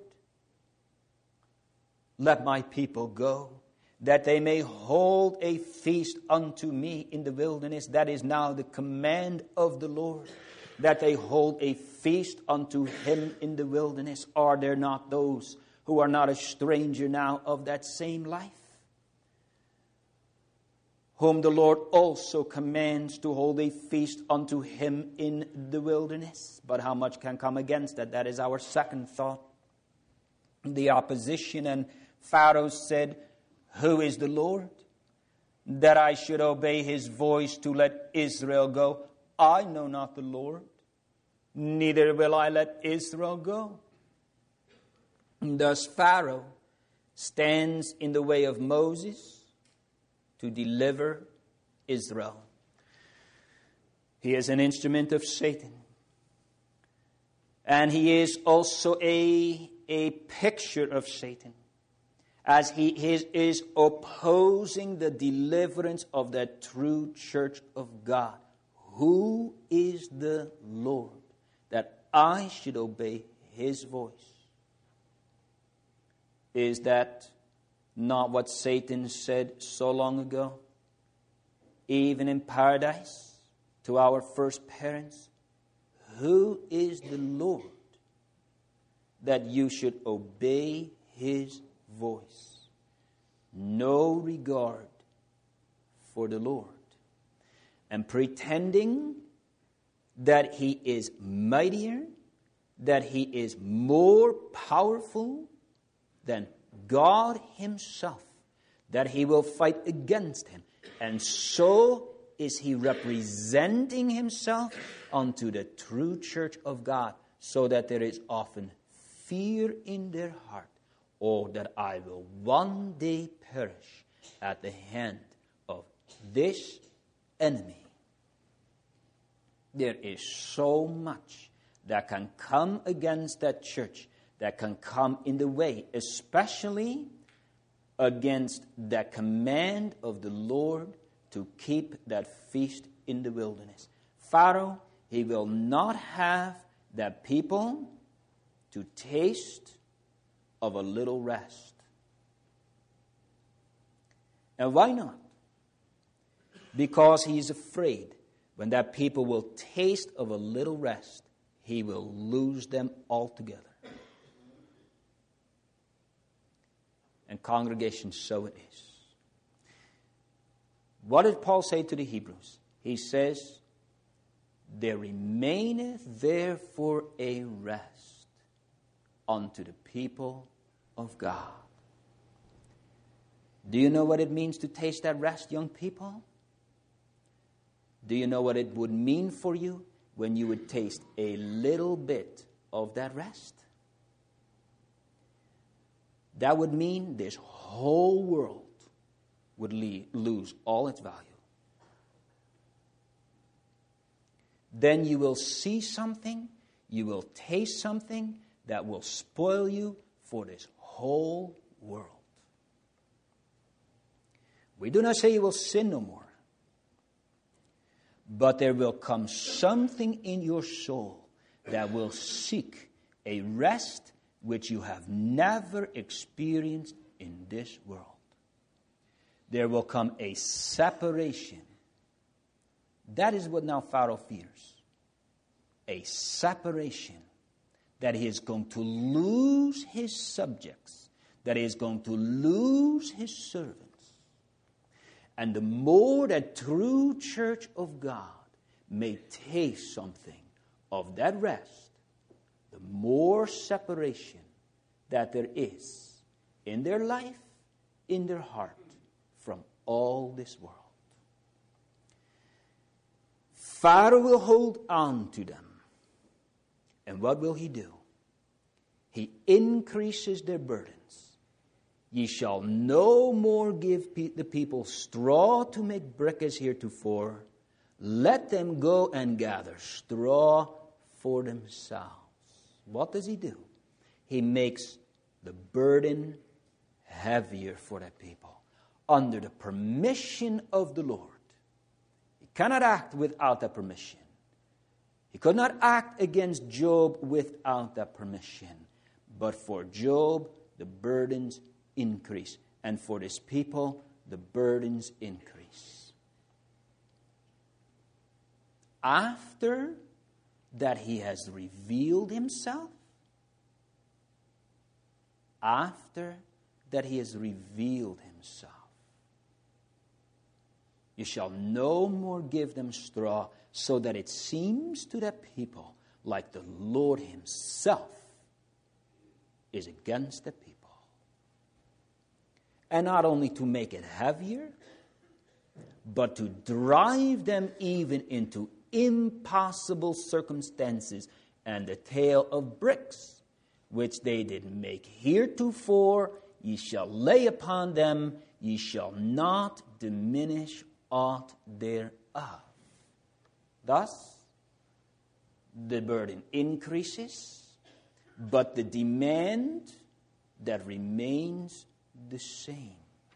Let my people go, that they may hold a feast unto me in the wilderness. That is now the command of the Lord, that they hold a feast unto him in the wilderness. Are there not those who are not a stranger now of that same life? whom the Lord also commands to hold a feast unto him in the wilderness. But how much can come against that? That is our second thought. The opposition. And Pharaoh said, who is the Lord, that I should obey his voice to let Israel go? I know not the Lord, neither will I let Israel go. Thus Pharaoh stands in the way of Moses to deliver Israel. He is an instrument of Satan. And he is also a picture of Satan, as he is opposing the deliverance of the true church of God. Who is the Lord, that I should obey his voice? Is that not what Satan said so long ago? Even in paradise, to our first parents, who is the Lord, that you should obey his voice? No regard for the Lord. And pretending that he is mightier, that he is more powerful than God himself, that he will fight against him. And so is he representing himself unto the true church of God, so that there is often fear in their heart. Oh, that I will one day perish at the hand of this enemy. There is so much that can come against that church, that can come in the way, especially against that command of the Lord to keep that feast in the wilderness. Pharaoh, he will not have that people to taste of a little rest. And why not? Because he's afraid when that people will taste of a little rest, he will lose them altogether. And congregation, so it is. What did Paul say to the Hebrews? He says, there remaineth therefore a rest unto the people of God. Do you know what it means to taste that rest, young people? Do you know what it would mean for you when you would taste a little bit of that rest? That would mean this whole world would lose all its value. Then you will see something, you will taste something that will spoil you for this whole world. We do not say you will sin no more. But there will come something in your soul that will seek a rest which you have never experienced in this world. There will come a separation. That is what now Pharaoh fears. A separation. That he is going to lose his subjects. That he is going to lose his servants. And the more that true church of God may taste something of that rest, the more separation that there is in their life, in their heart, from all this world. Pharaoh will hold on to them. And what will he do? He increases their burdens. Ye shall no more give the people straw to make brick as heretofore. Let them go and gather straw for themselves. What does he do? He makes the burden heavier for that people, under the permission of the Lord. He cannot act without that permission. He could not act against Job without that permission. But for Job, the burdens increase. And for this people, the burdens increase. After that he has revealed himself, You shall no more give them straw, so that it seems to the people like the Lord himself is against the people. And not only to make it heavier, but to drive them even into impossible circumstances, and the tale of bricks, which they did make heretofore, ye shall lay upon them, ye shall not diminish aught thereof. Thus, the burden increases, but the demand that remains the same.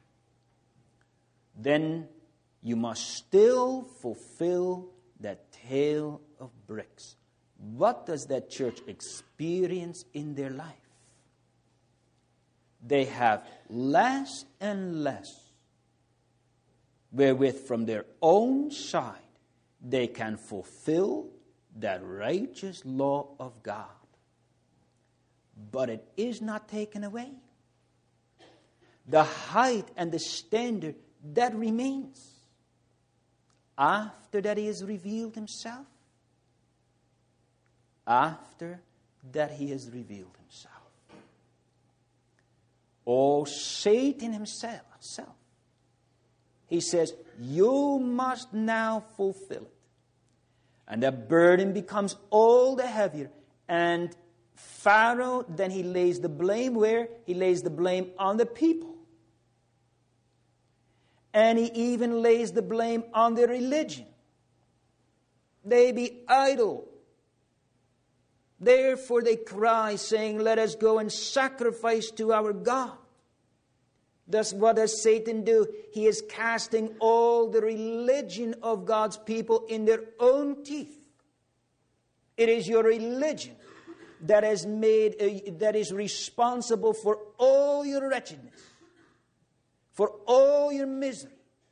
Then you must still fulfill that tale of bricks. What does that church experience in their life? They have less and less wherewith from their own side they can fulfill that righteous law of God. But it is not taken away. The height and the standard, that remains. After that he has revealed himself. After that he has revealed himself. Oh, Satan himself. He says, you must now fulfill it. And the burden becomes all the heavier. And Pharaoh, then he lays the blame where? He lays the blame on the people. And he even lays the blame on their religion. They be idle. Therefore they cry, saying, let us go and sacrifice to our God. Thus, what does Satan do? He is casting all the religion of God's people in their own teeth. It is your religion that is responsible for all your wretchedness, for all your misery.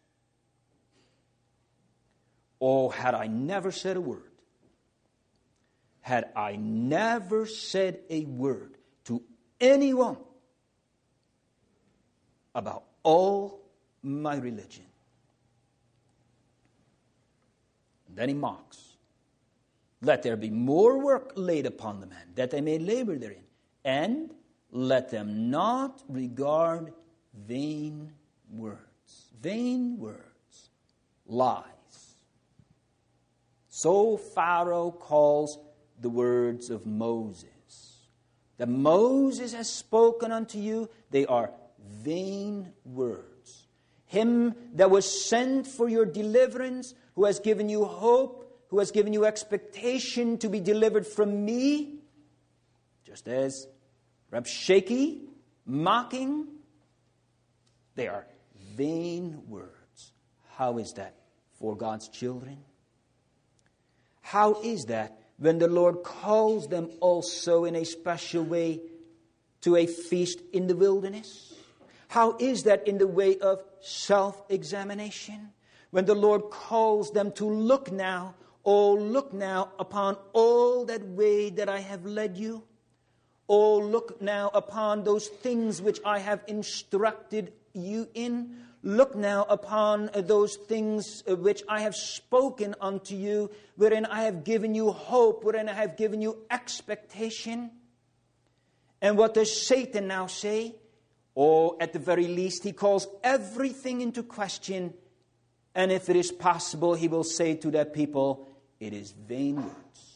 Oh, had I never said a word, had I never said a word to anyone about all my religion. And then he mocks. Let there be more work laid upon the men, that they may labor therein. And let them not regard vain words. Vain words. Lies. So Pharaoh calls the words of Moses. That Moses has spoken unto you, they are vain words. Him that was sent for your deliverance, who has given you hope, who has given you expectation to be delivered from me, just as Rabshakeh, mocking, they are vain words. How is that for God's children? How is that when the Lord calls them also in a special way to a feast in the wilderness? How is that in the way of self-examination? When the Lord calls them to look now upon all that way that I have led you. Oh, look now upon those things which I have instructed you in. Look now upon those things which I have spoken unto you, wherein I have given you hope, wherein I have given you expectation. And what does Satan now say? Or at the very least, he calls everything into question. And if it is possible, he will say to that people, it is vain words.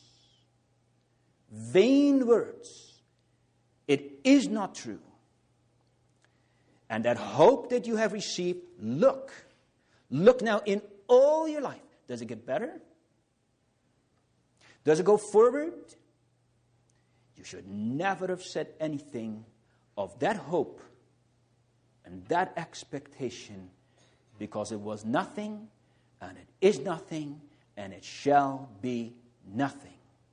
Vain words. It is not true. And that hope that you have received, look now in all your life. Does it get better? Does it go forward? You should never have said anything of that hope and that expectation, because it was nothing, and it is nothing, and it shall be nothing.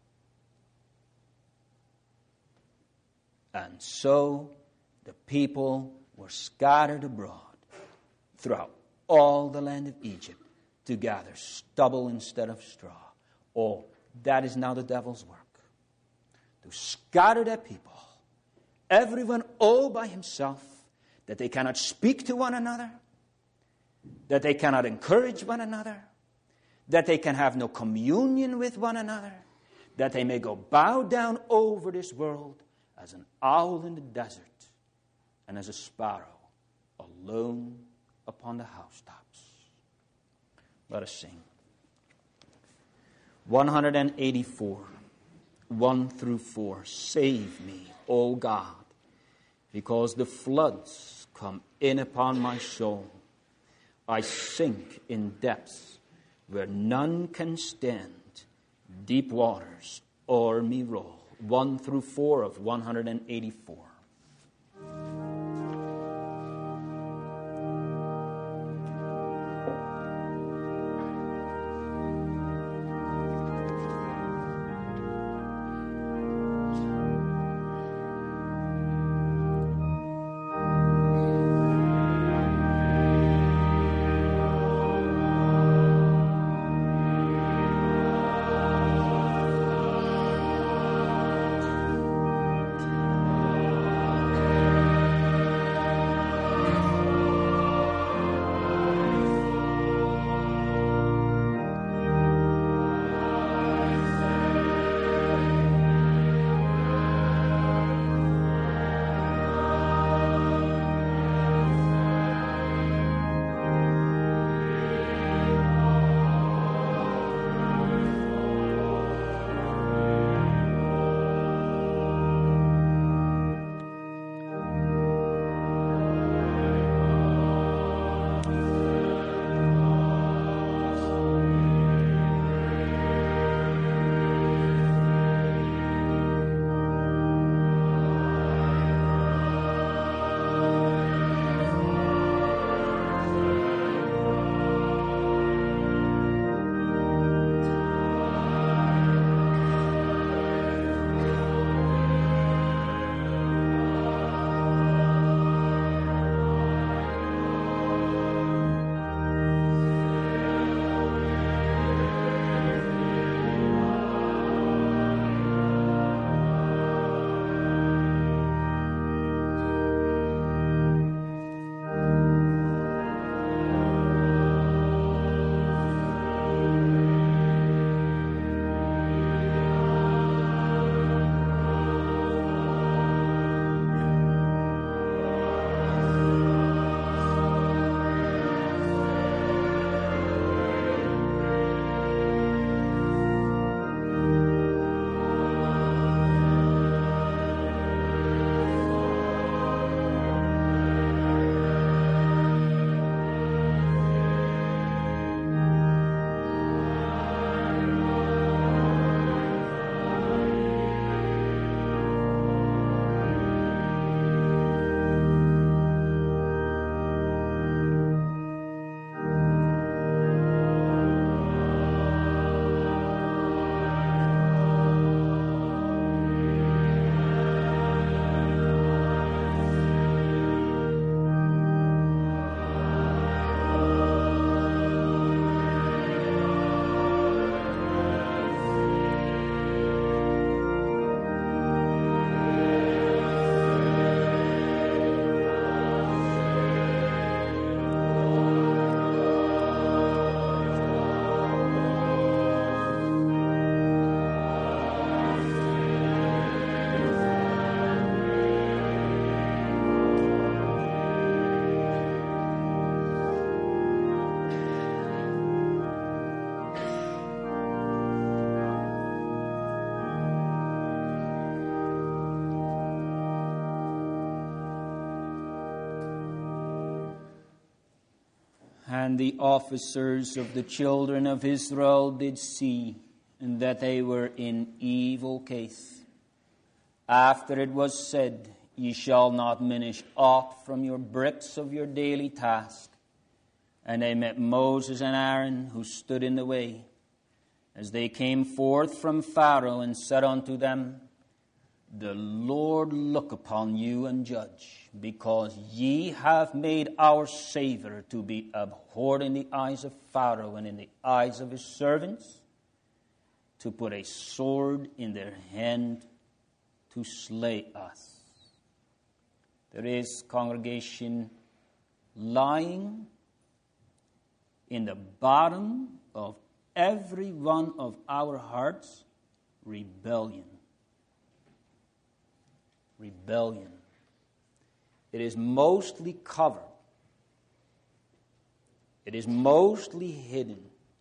And so the people were scattered abroad throughout all the land of Egypt to gather stubble instead of straw. Oh, that is now the devil's work. To scatter the people, everyone all by himself, that they cannot speak to one another, that they cannot encourage one another, that they can have no communion with one another, that they may go bow down over this world as an owl in the desert and as a sparrow alone upon the housetops. Let us sing. 184, 1 through 4. Save me, O God, because the floods come in upon my soul. I sink in depths where none can stand. Deep waters o'er me roll. 1 through 4 of 184. And the officers of the children of Israel did see that they were in evil case. After it was said, Ye shall not minish aught from your bricks of your daily task. And they met Moses and Aaron, who stood in the way, as they came forth from Pharaoh, and said unto them, The Lord look upon you and judge, because ye have made our Savior to be abhorred in the eyes of Pharaoh and in the eyes of his servants, to put a sword in their hand to slay us. There is, congregation, lying in the bottom of every one of our hearts? Rebellion. Rebellion. It is mostly covered. It is mostly hidden.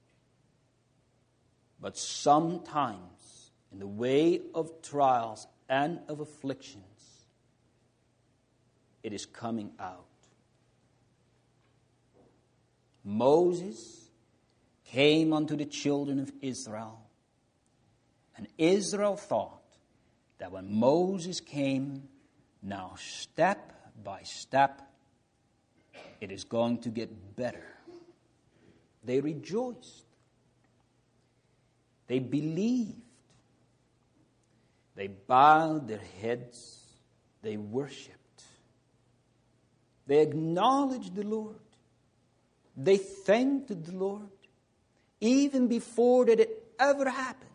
But sometimes, in the way of trials and of afflictions, it is coming out. Moses came unto the children of Israel, and Israel thought that when Moses came, now step by step, it is going to get better. They rejoiced. They believed. They bowed their heads. They worshipped. They acknowledged the Lord. They thanked the Lord even before that it ever happened.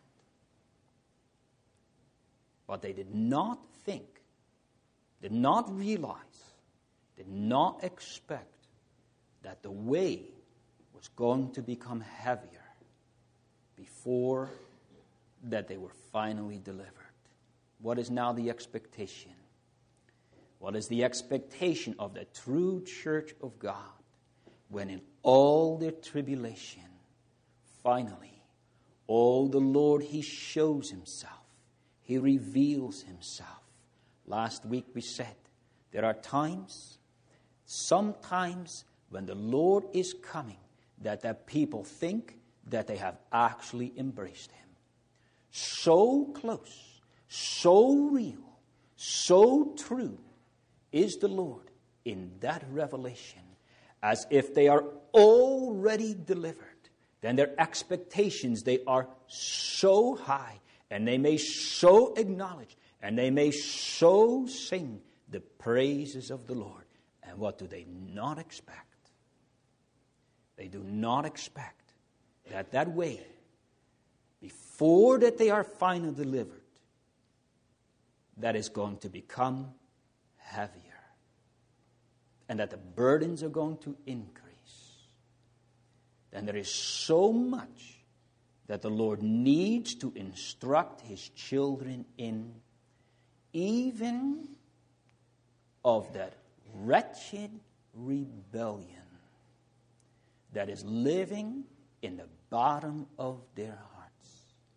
But they did not think, did not realize, did not expect that the way was going to become heavier before that they were finally delivered. What is now the expectation? What is the expectation of the true church of God when in all their tribulation, finally, the Lord, He shows Himself. He reveals Himself. Last week we said there are times, sometimes when the Lord is coming, that the people think that they have actually embraced Him. So close, so real, so true is the Lord in that revelation, as if they are already delivered. Then their expectations, they are so high, and they may so acknowledge, and they may so sing the praises of the Lord. And what do they not expect? They do not expect that way, before that they are finally delivered, that is going to become heavier, and that the burdens are going to increase. Then there is so much that the Lord needs to instruct His children in, even of that wretched rebellion that is living in the bottom of their hearts.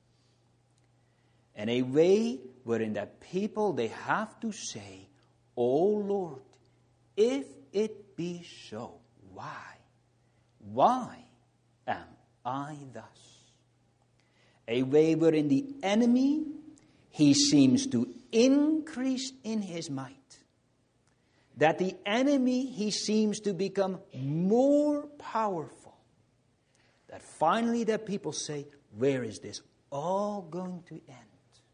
And a way wherein that people, they have to say, "O Lord, if it be so, why? Why am I thus?" A way wherein the enemy, he seems to increase in his might. That the enemy, he seems to become more powerful. That finally that people say, where is this all going to end?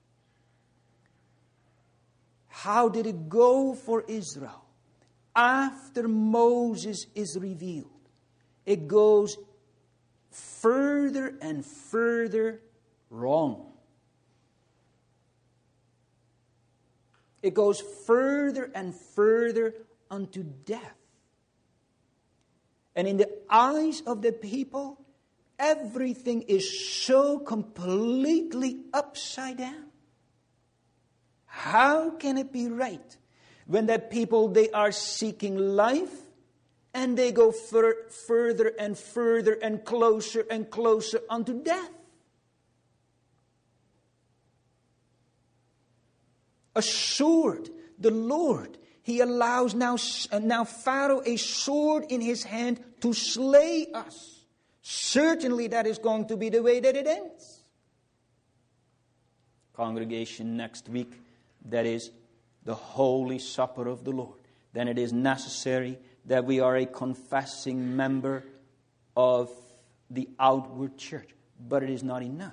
How did it go for Israel? After Moses is revealed, it goes further and further wrong. It goes further and further unto death. And in the eyes of the people, everything is so completely upside down. How can it be right when the people, they are seeking life, and they go further and further and closer unto death? A sword, the Lord, He allows now Pharaoh a sword in his hand to slay us. Certainly that is going to be the way that it ends. Congregation, next week, that is the Holy Supper of the Lord. Then it is necessary that we are a confessing member of the outward church. But it is not enough.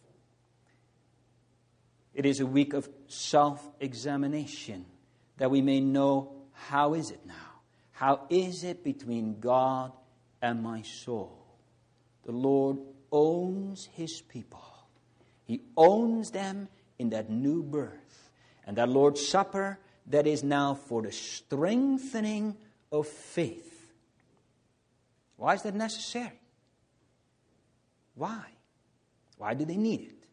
It is a week of self-examination, that we may know, how is it now? How is it between God and my soul? The Lord owns His people. He owns them in that new birth. And that Lord's Supper, that is now for the strengthening of faith. Why is that necessary? Why? Why do they need it?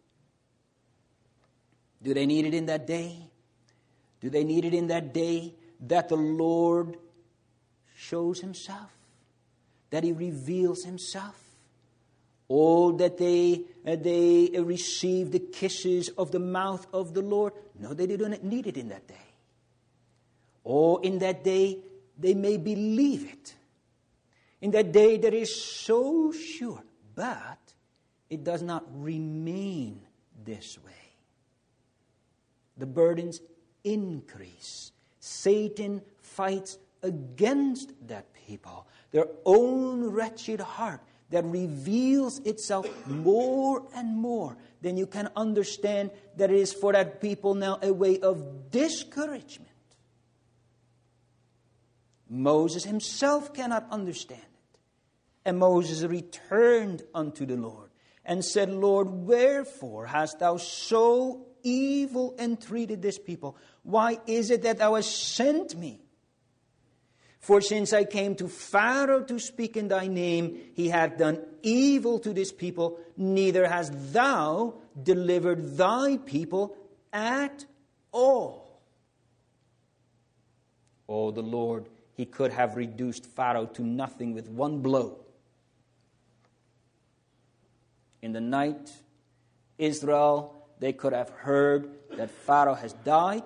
Do they need it in that day? Do they need it in that day that the Lord shows himself? That he reveals himself? Oh, that they receive the kisses of the mouth of the Lord? No, they don't need it in that day. Oh, in that day, they may believe it. In that day, that is so sure. But it does not remain this way. The burdens increase. Satan fights against that people. Their own wretched heart that reveals itself more and more. Then you can understand that it is for that people now a way of discouragement. Moses himself cannot understand it. And Moses returned unto the Lord and said, Lord, wherefore hast thou so evil entreated this people? Why is it that thou hast sent me? For since I came to Pharaoh to speak in thy name, he hath done evil to this people, neither hast thou delivered thy people at all. Oh, the Lord, he could have reduced Pharaoh to nothing with one blow. In the night, Israel, they could have heard that Pharaoh has died,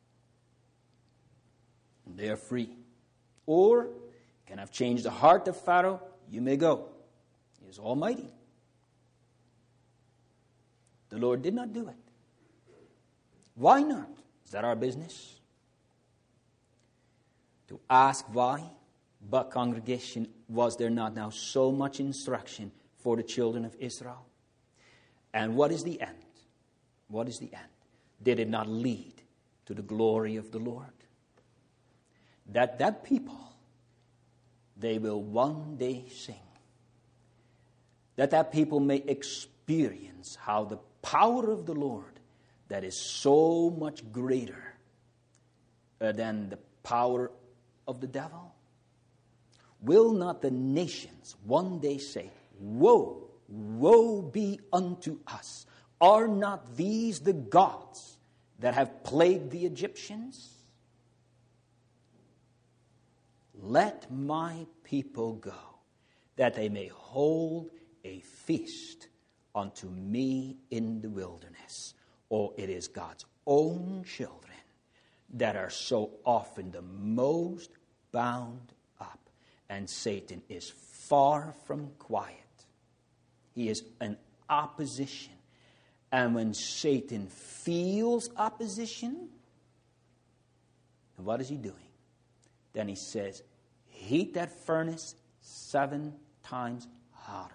and they are free. Or can have changed the heart of Pharaoh. You may go. He is almighty. The Lord did not do it. Why not? Is that our business? To ask why? But congregation, was there not now so much instruction for the children of Israel? And what is the end? What is the end? Did it not lead to the glory of the Lord? That people, they will one day sing. That people may experience how the power of the Lord, that is so much greater than the power of the devil. Will not the nations one day say, woe, woe be unto us. Are not these the gods that have plagued the Egyptians? Let my people go, that they may hold a feast unto me in the wilderness. Oh, it is God's own children that are so often the most bound up. And Satan is far from quiet. He is in opposition. And when Satan feels opposition, what is he doing? Then he says, heat that furnace 7 times hotter.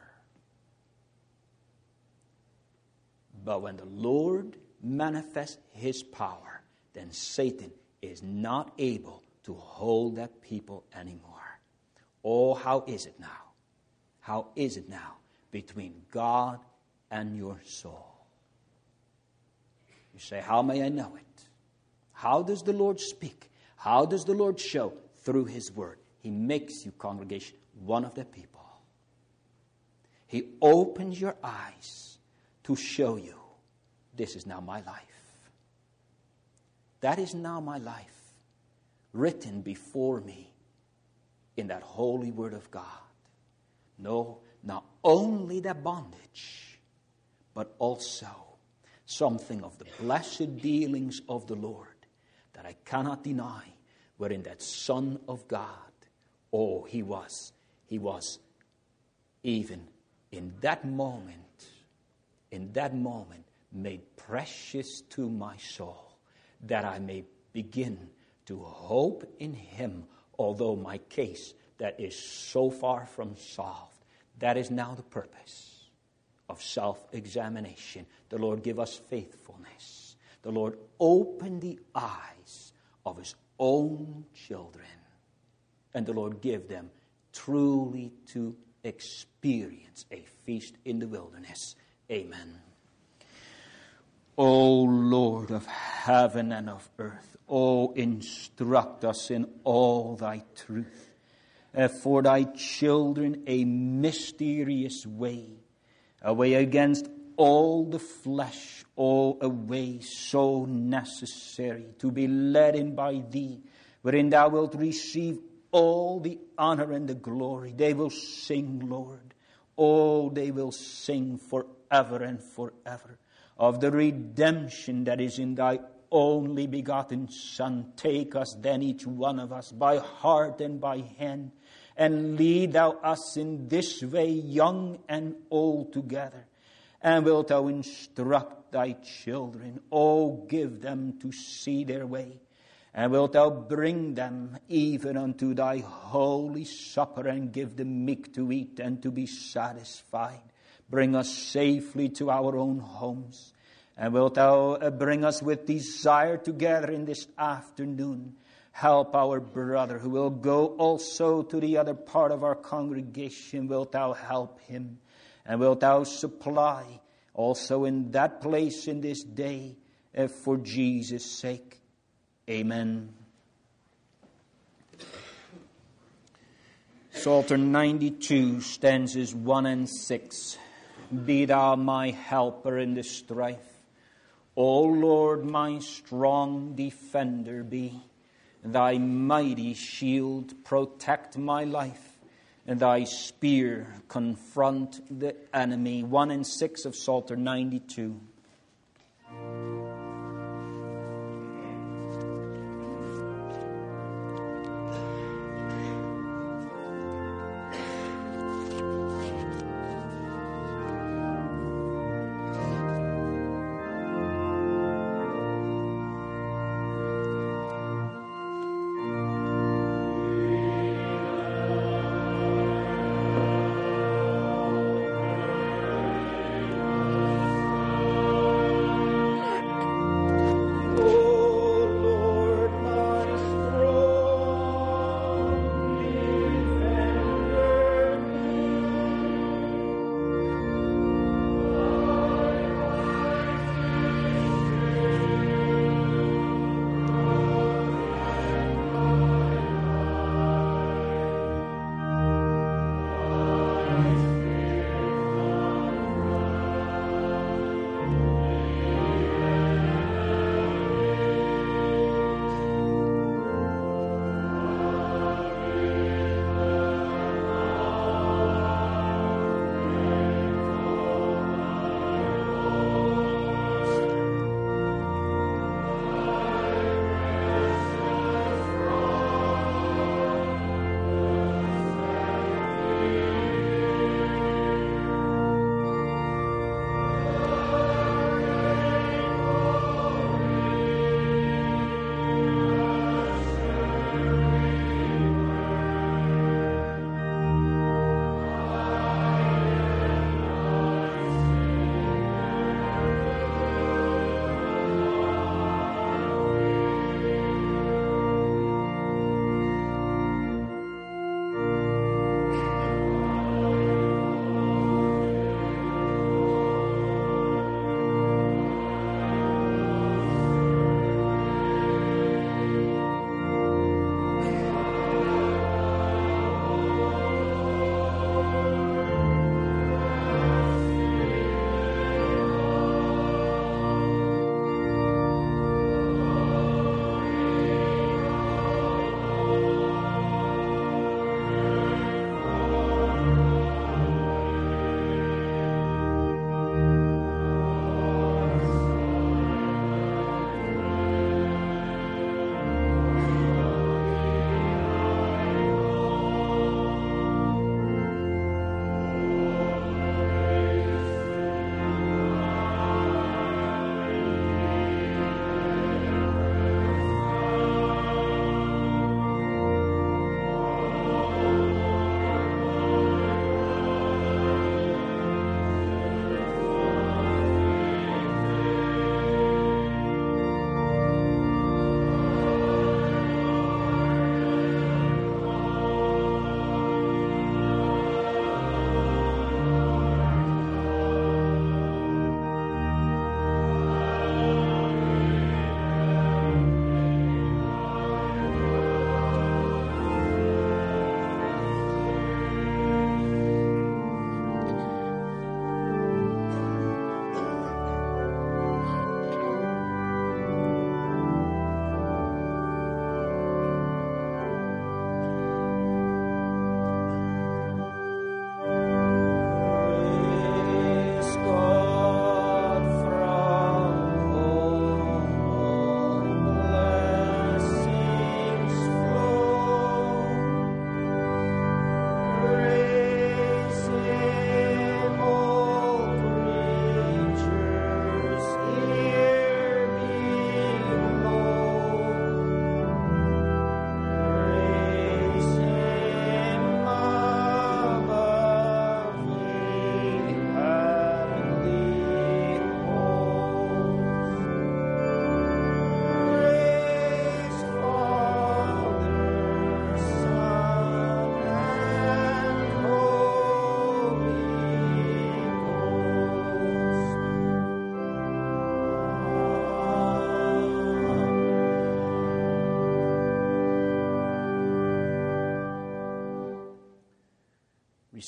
But when the Lord manifests his power, then Satan is not able to hold that people anymore. Oh, how is it now? How is it now between God and your soul? You say, how may I know it? How does the Lord speak? How does the Lord show? Through his word. He makes you, congregation, one of the people. He opens your eyes to show you, this is now my life. That is now my life, written before me in that holy word of God. No, not only that bondage, but also something of the blessed dealings of the Lord that I cannot deny, wherein that Son of God, oh, he was even in that moment, made precious to my soul, that I may begin to hope in him, although my case that is so far from solved. That is now the purpose of self-examination. The Lord give us faithfulness. The Lord open the eyes of his own children. And the Lord give them truly to experience a feast in the wilderness. Amen. O Lord of heaven and of earth, O instruct us in all thy truth. For thy children a mysterious way a way against all the flesh, all a way so necessary to be led in by thee, wherein thou wilt receive all the honor and the glory. They will sing, Lord. Oh, they will sing forever and forever of the redemption that is in thy only begotten Son. Take us then, each one of us, by heart and by hand, and lead thou us in this way, young and old together. And wilt thou instruct thy children? Oh, give them to see their way. And wilt thou bring them even unto thy holy supper, and give them meat to eat and to be satisfied. Bring us safely to our own homes. And wilt thou bring us with desire together in this afternoon. Help our brother who will go also to the other part of our congregation. Wilt thou help him? And wilt thou supply also in that place in this day for Jesus' sake. Amen. Psalter 92, stanzas 1 and 6. Be thou my helper in the strife. O Lord, my strong defender be. Thy mighty shield protect my life, and thy spear confront the enemy. 1 and 6 of Psalter 92.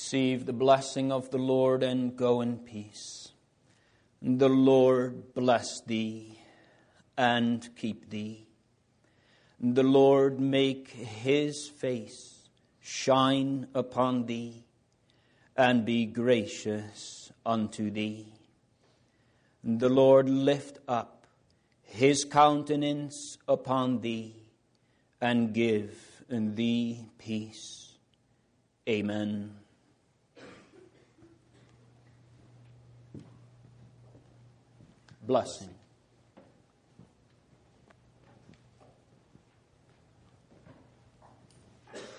Receive the blessing of the Lord and go in peace. The Lord bless thee and keep thee. The Lord make his face shine upon thee and be gracious unto thee. The Lord lift up his countenance upon thee and give thee peace. Amen. Blessing.